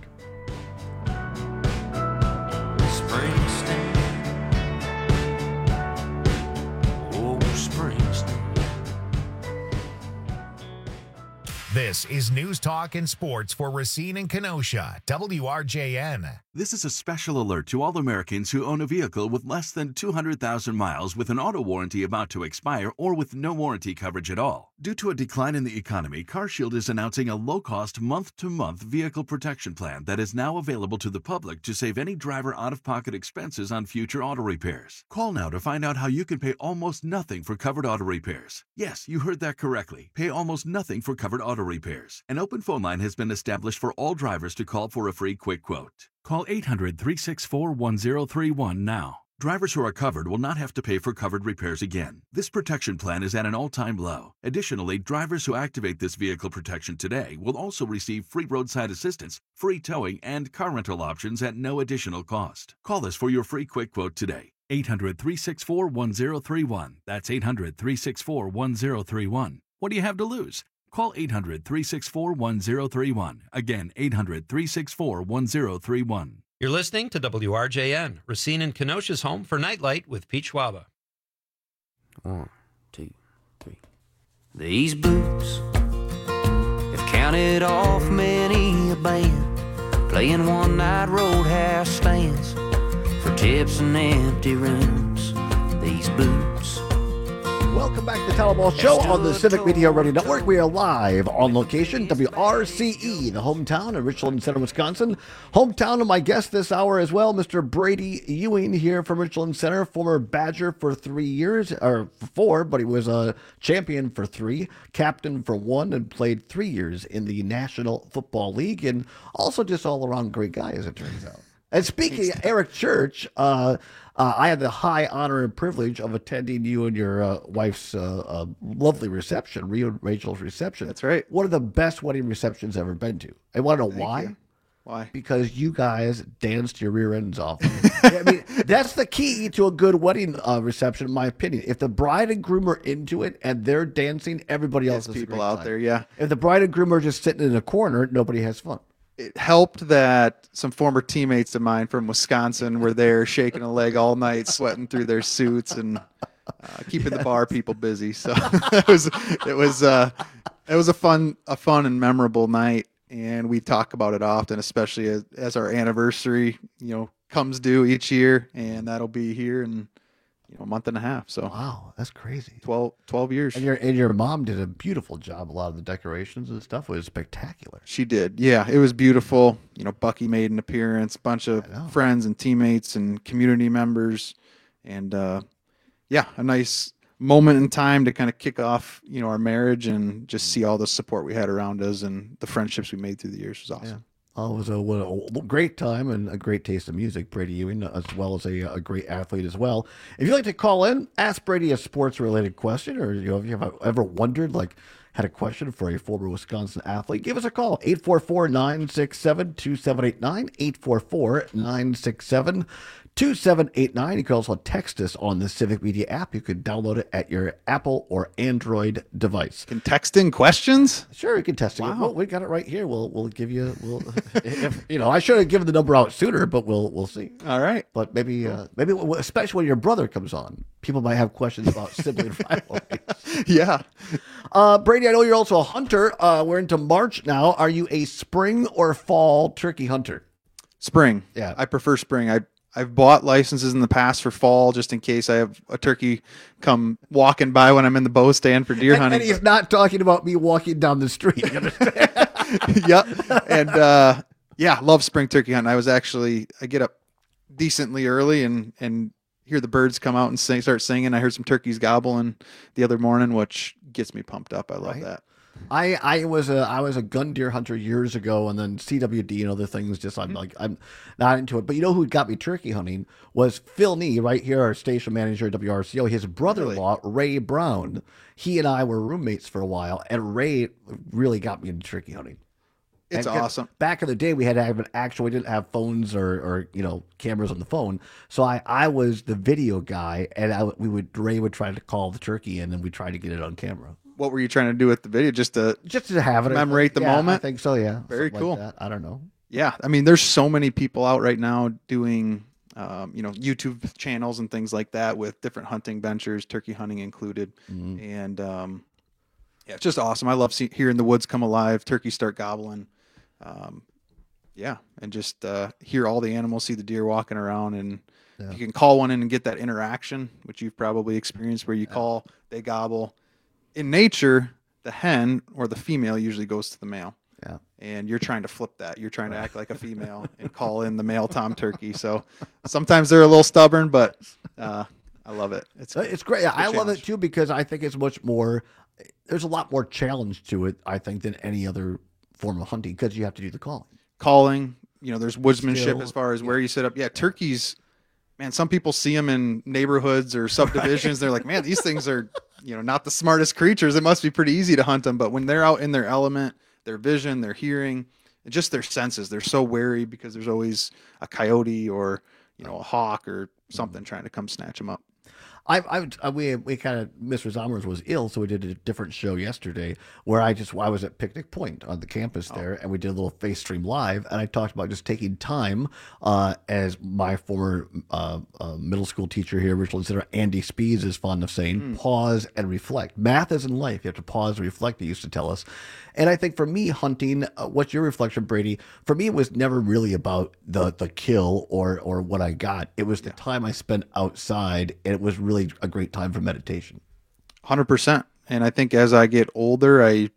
This is News Talk and Sports for Racine and Kenosha, W R J N. This is a special alert to all Americans who own a vehicle with less than two hundred thousand miles with an auto warranty about to expire or with no warranty coverage at all. Due to a decline in the economy, CarShield is announcing a low-cost month-to-month vehicle protection plan that is now available to the public to save any driver out-of-pocket expenses on future auto repairs. Call now to find out how you can pay almost nothing for covered auto repairs. Yes, you heard that correctly. Pay almost nothing for covered auto repairs. An open phone line has been established for all drivers to call for a free quick quote. Call eight hundred, three six four, one zero three one now. Drivers who are covered will not have to pay for covered repairs again. This protection plan is at an all-time low. Additionally, drivers who activate this vehicle protection today will also receive free roadside assistance, free towing, and car rental options at no additional cost. Call us for your free quick quote today. eight hundred, three six four, one zero three one. That's eight hundred, three six four, one zero three one. What do you have to lose? Call eight hundred, three six four, one zero three one. Again, eight hundred, three six four, one zero three one. You're listening to W R J N, Racine and Kenosha's home for Nightlight with Pete Schwaba. One, two, three. These boots have counted off many a band, playing one-night roadhouse stands for tips and empty rooms. These boots. Welcome back to the Talaball Show on the Civic Media Radio Network. We are live on location, W R C E, the hometown of Richland Center, Wisconsin. Hometown of my guest this hour as well, Mister Brady Ewing here from Richland Center, former Badger for three years, or four, but he was a champion for three, captain for one, and played three years in the National Football League, and also just all-around great guy, as it turns out. And speaking of Eric Church, uh, uh, I had the high honor and privilege of attending you and your uh, wife's uh, uh, lovely reception, Rio and Rachel's reception. That's right. One of the best wedding receptions I've ever been to. I want to know Thank why? you. Why? Because you guys danced your rear ends off. I mean, that's the key to a good wedding uh, reception, in my opinion. If the bride and groom are into it and they're dancing, everybody else has people a great out time. there, yeah. If the bride and groom are just sitting in a corner, nobody has fun. It helped that some former teammates of mine from Wisconsin were there shaking a leg all night, sweating through their suits and uh, keeping the bar people busy. So it was it was uh, it was a fun a fun and memorable night, and we talk about it often, especially as, as our anniversary, you know, comes due each year, and that'll be here in you know a month and a half. So wow, that's crazy. twelve, twelve years. And your and your mom did a beautiful job. A lot of the decorations and stuff was spectacular. She did. Yeah, it was beautiful. You know, Bucky made an appearance, bunch of friends and teammates and community members. And uh, yeah, a nice moment in time to kind of kick off, you know, our marriage and just see all the support we had around us and the friendships we made through the years was awesome. Yeah. Oh, it was a, what a great time and a great taste of music, Brady Ewing, as well as a, a great athlete as well. If you'd like to call in, ask Brady a sports-related question, or you know, if you've ever wondered, like, had a question for a former Wisconsin athlete, give us a call, eight four four, nine six seven, two seven eight nine, eight four four, nine six seven, two seven eight nine. You can also text us on the Civic Media app. You can download it at your Apple or Android device. Can text in questions? Sure, you can text it. Wow. Well, we got it right here. We'll we'll give you. We'll, if, you know, I should have given the number out sooner, but we'll we'll see. All right, but maybe uh, maybe especially when your brother comes on, people might have questions about sibling rivalries. Yeah. Uh, Brady, I know you're also a hunter. Uh, we're into March now. Are you a spring or fall turkey hunter? Spring. Yeah, I prefer spring. I I've bought licenses in the past for fall just in case I have a turkey come walking by when I'm in the bow stand for deer and, hunting. And he's not talking about me walking down the street. You understand? Yep. And uh, yeah, love spring turkey hunting. I was actually I get up decently early and and hear the birds come out and sing, start singing. I heard some turkeys gobbling the other morning, which gets me pumped up. I love Right. that. I, I was a I was a gun deer hunter years ago, and then C W D and other things. Just I'm like I'm not into it. But you know who got me turkey hunting was Phil Nee, right here, our station manager at W R C O. His brother-in-law Ray Brown. He and I were roommates for a while, and Ray really got me into turkey hunting. It's And 'cause awesome. Back in the day, we had to have an actual. We didn't have phones or, or you know cameras on the phone, so I, I was the video guy, and I, we would Ray would try to call the turkey in, and we tried to get it on camera. What were you trying to do with the video? Just to just to have it, commemorate the yeah, moment. I think so. Yeah, Very Something cool. like that. I don't know. Yeah, I mean, there's so many people out right now doing, um, you know, YouTube channels and things like that with different hunting ventures, turkey hunting included, Mm-hmm. and um, yeah, it's just awesome. I love see, hearing the woods come alive, turkeys start gobbling. Um, Yeah, and just uh, hear all the animals, see the deer walking around, and yeah. you can call one in and get that interaction, which you've probably experienced, where you yeah. call, they gobble. In nature, the hen or the female usually goes to the male. Yeah. And you're trying to flip that. You're trying to act like a female and call in the male tom turkey. So sometimes they're a little stubborn, but uh, I love it. It's it's great. It's I challenge. love it too because I think it's much more. There's a lot more challenge to it, I think, than any other form of hunting because you have to do the calling. Calling, you know, there's woodsmanship Still, as far as yeah. where you set up. Yeah, turkeys. Man, some people see them in neighborhoods or subdivisions. Right. They're like, man, these things are, you know, not the smartest creatures. It must be pretty easy to hunt them. But when they're out in their element, their vision, their hearing, and just their senses, they're so wary because there's always a coyote or, you know, a hawk or something trying to come snatch them up. I, I, we, we kind of, Mister Zomers was ill, so we did a different show yesterday where I just, I was at Picnic Point on the campus there, oh. and we did a little face stream live, and I talked about just taking time, uh, as my former uh, uh, middle school teacher here, Richland Center, Andy Spees, is fond of saying, mm. pause and reflect. Math is in life. You have to pause and reflect, he used to tell us. And I think for me, hunting, uh, what's your reflection, Brady? For me, it was never really about the the kill or or what I got. It was the yeah. time I spent outside, and it was really a great time for meditation. one hundred percent. And I think as I get older, I,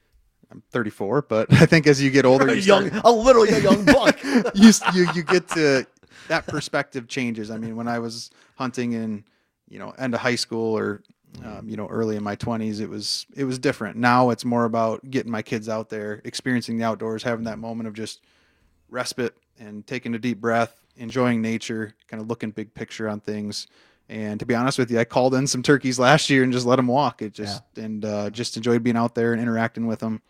I'm thirty-four, but I think as you get older, you young, start, a literally a young buck. you, you you get to, that perspective changes. I mean, when I was hunting in, you know, end of high school or Um, you know, early in my twenties, it was it was different. Now it's more about getting my kids out there, experiencing the outdoors, having that moment of just respite and taking a deep breath, enjoying nature, kind of looking big picture on things. And to be honest with you, I called in some turkeys last year and just let them walk. It just yeah. and uh, just enjoyed being out there and interacting with them.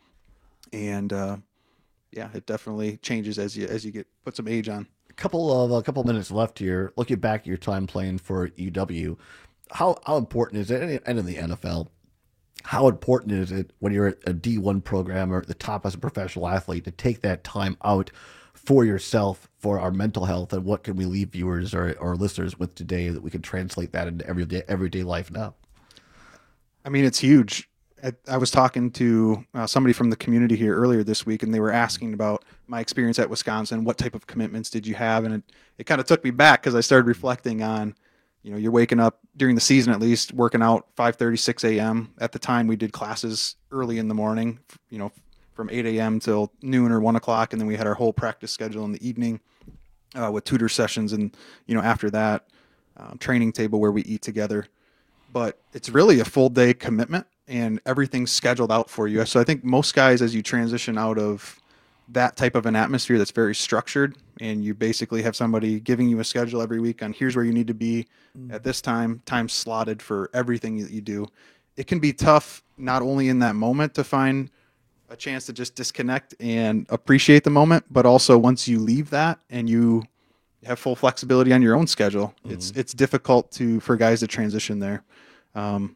And uh, yeah, it definitely changes as you as you get put some age on. A couple of a couple minutes left here. Looking back at your time playing for U W. How how important is it, and in the N F L, how important is it when you're at a D one program or at the top as a professional athlete to take that time out for yourself, for our mental health, and what can we leave viewers or, or listeners with today that we can translate that into everyday, everyday life now? I mean, it's huge. I, I was talking to uh, somebody from the community here earlier this week, and they were asking about my experience at Wisconsin. What type of commitments did you have? And it, it kind of took me back because I started reflecting on, you know, you're waking up during the season, at least working out five thirty, six a.m. At the time we did classes early in the morning, you know, from eight a.m. till noon or one o'clock. And then we had our whole practice schedule in the evening uh, with tutor sessions. And, you know, after that um, training table where we eat together, but it's really a full day commitment and everything's scheduled out for you. So I think most guys, as you transition out of that type of an atmosphere that's very structured, and you basically have somebody giving you a schedule every week on here's where you need to be mm. at this time, time slotted for everything that you do. It can be tough, not only in that moment to find a chance to just disconnect and appreciate the moment, but also once you leave that and you have full flexibility on your own schedule, mm. it's, it's difficult to, for guys to transition there. Um,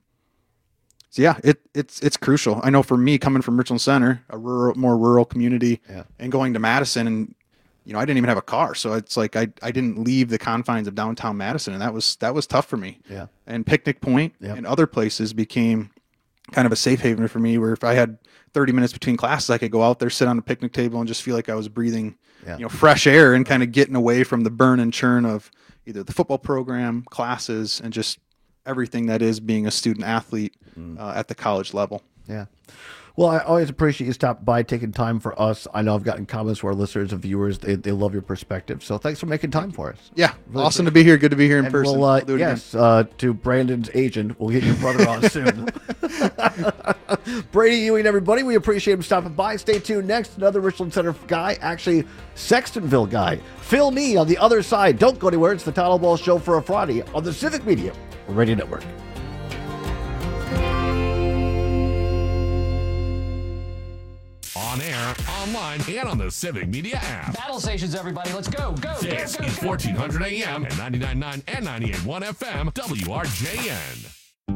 So yeah, it it's it's crucial. I know for me, coming from Richland Center, a rural, more rural community, yeah. and going to Madison, and you know, I didn't even have a car, so it's like I I didn't leave the confines of downtown Madison, and that was that was tough for me. Yeah. And Picnic Point yep. and other places became kind of a safe haven for me, where if I had thirty minutes between classes, I could go out there, sit on a picnic table, and just feel like I was breathing, yeah. you know, fresh air and kind of getting away from the burn and churn of either the football program, classes, and just everything that is being a student athlete mm. uh, at the college level. Yeah. Well, I always appreciate you stopping by, taking time for us. I know I've gotten comments from our listeners and viewers. They, they love your perspective. So thanks for making time for us. Yeah. Really awesome to be here. Good to be here in and person. We'll, uh, we'll yes, uh, to Brandon's agent. We'll get your brother on soon. Brady Ewing, everybody. We appreciate him stopping by. Stay tuned. Next, another Richland Center guy, actually Sextonville guy. Phil Nee on the other side. Don't go anywhere. It's the Total Ball Show for a Friday on the Civic Media Radio Network. On air, online, and on the Civic Media app. Battle stations, everybody. Let's go, go, This go, go, is go. fourteen hundred A M and ninety-nine point nine and ninety-eight point one F M, W R J N.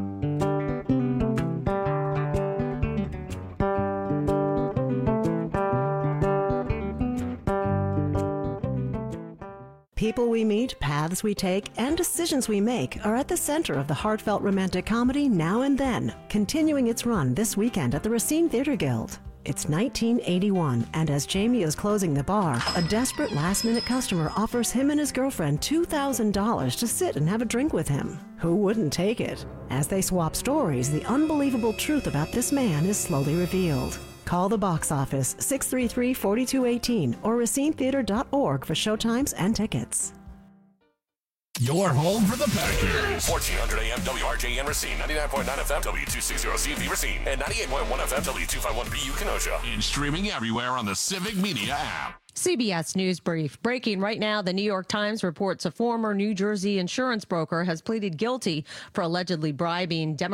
People we meet, paths we take, and decisions we make are at the center of the heartfelt romantic comedy Now and Then, continuing its run this weekend at the Racine Theater Guild. It's nineteen eighty-one, and as Jamie is closing the bar, a desperate last-minute customer offers him and his girlfriend two thousand dollars to sit and have a drink with him. Who wouldn't take it? As they swap stories, the unbelievable truth about this man is slowly revealed. Call the box office six three three, four two one eight or racine theater dot org for showtimes and tickets. Your home for the Packers. fourteen hundred A M W R J N Racine, ninety-nine point nine F M W two sixty C V Racine, and ninety-eight point one F M W two fifty-one B U Kenosha. And streaming everywhere on the Civic Media app. C B S News Brief. Breaking right now, the New York Times reports a former New Jersey insurance broker has pleaded guilty for allegedly bribing Democrats.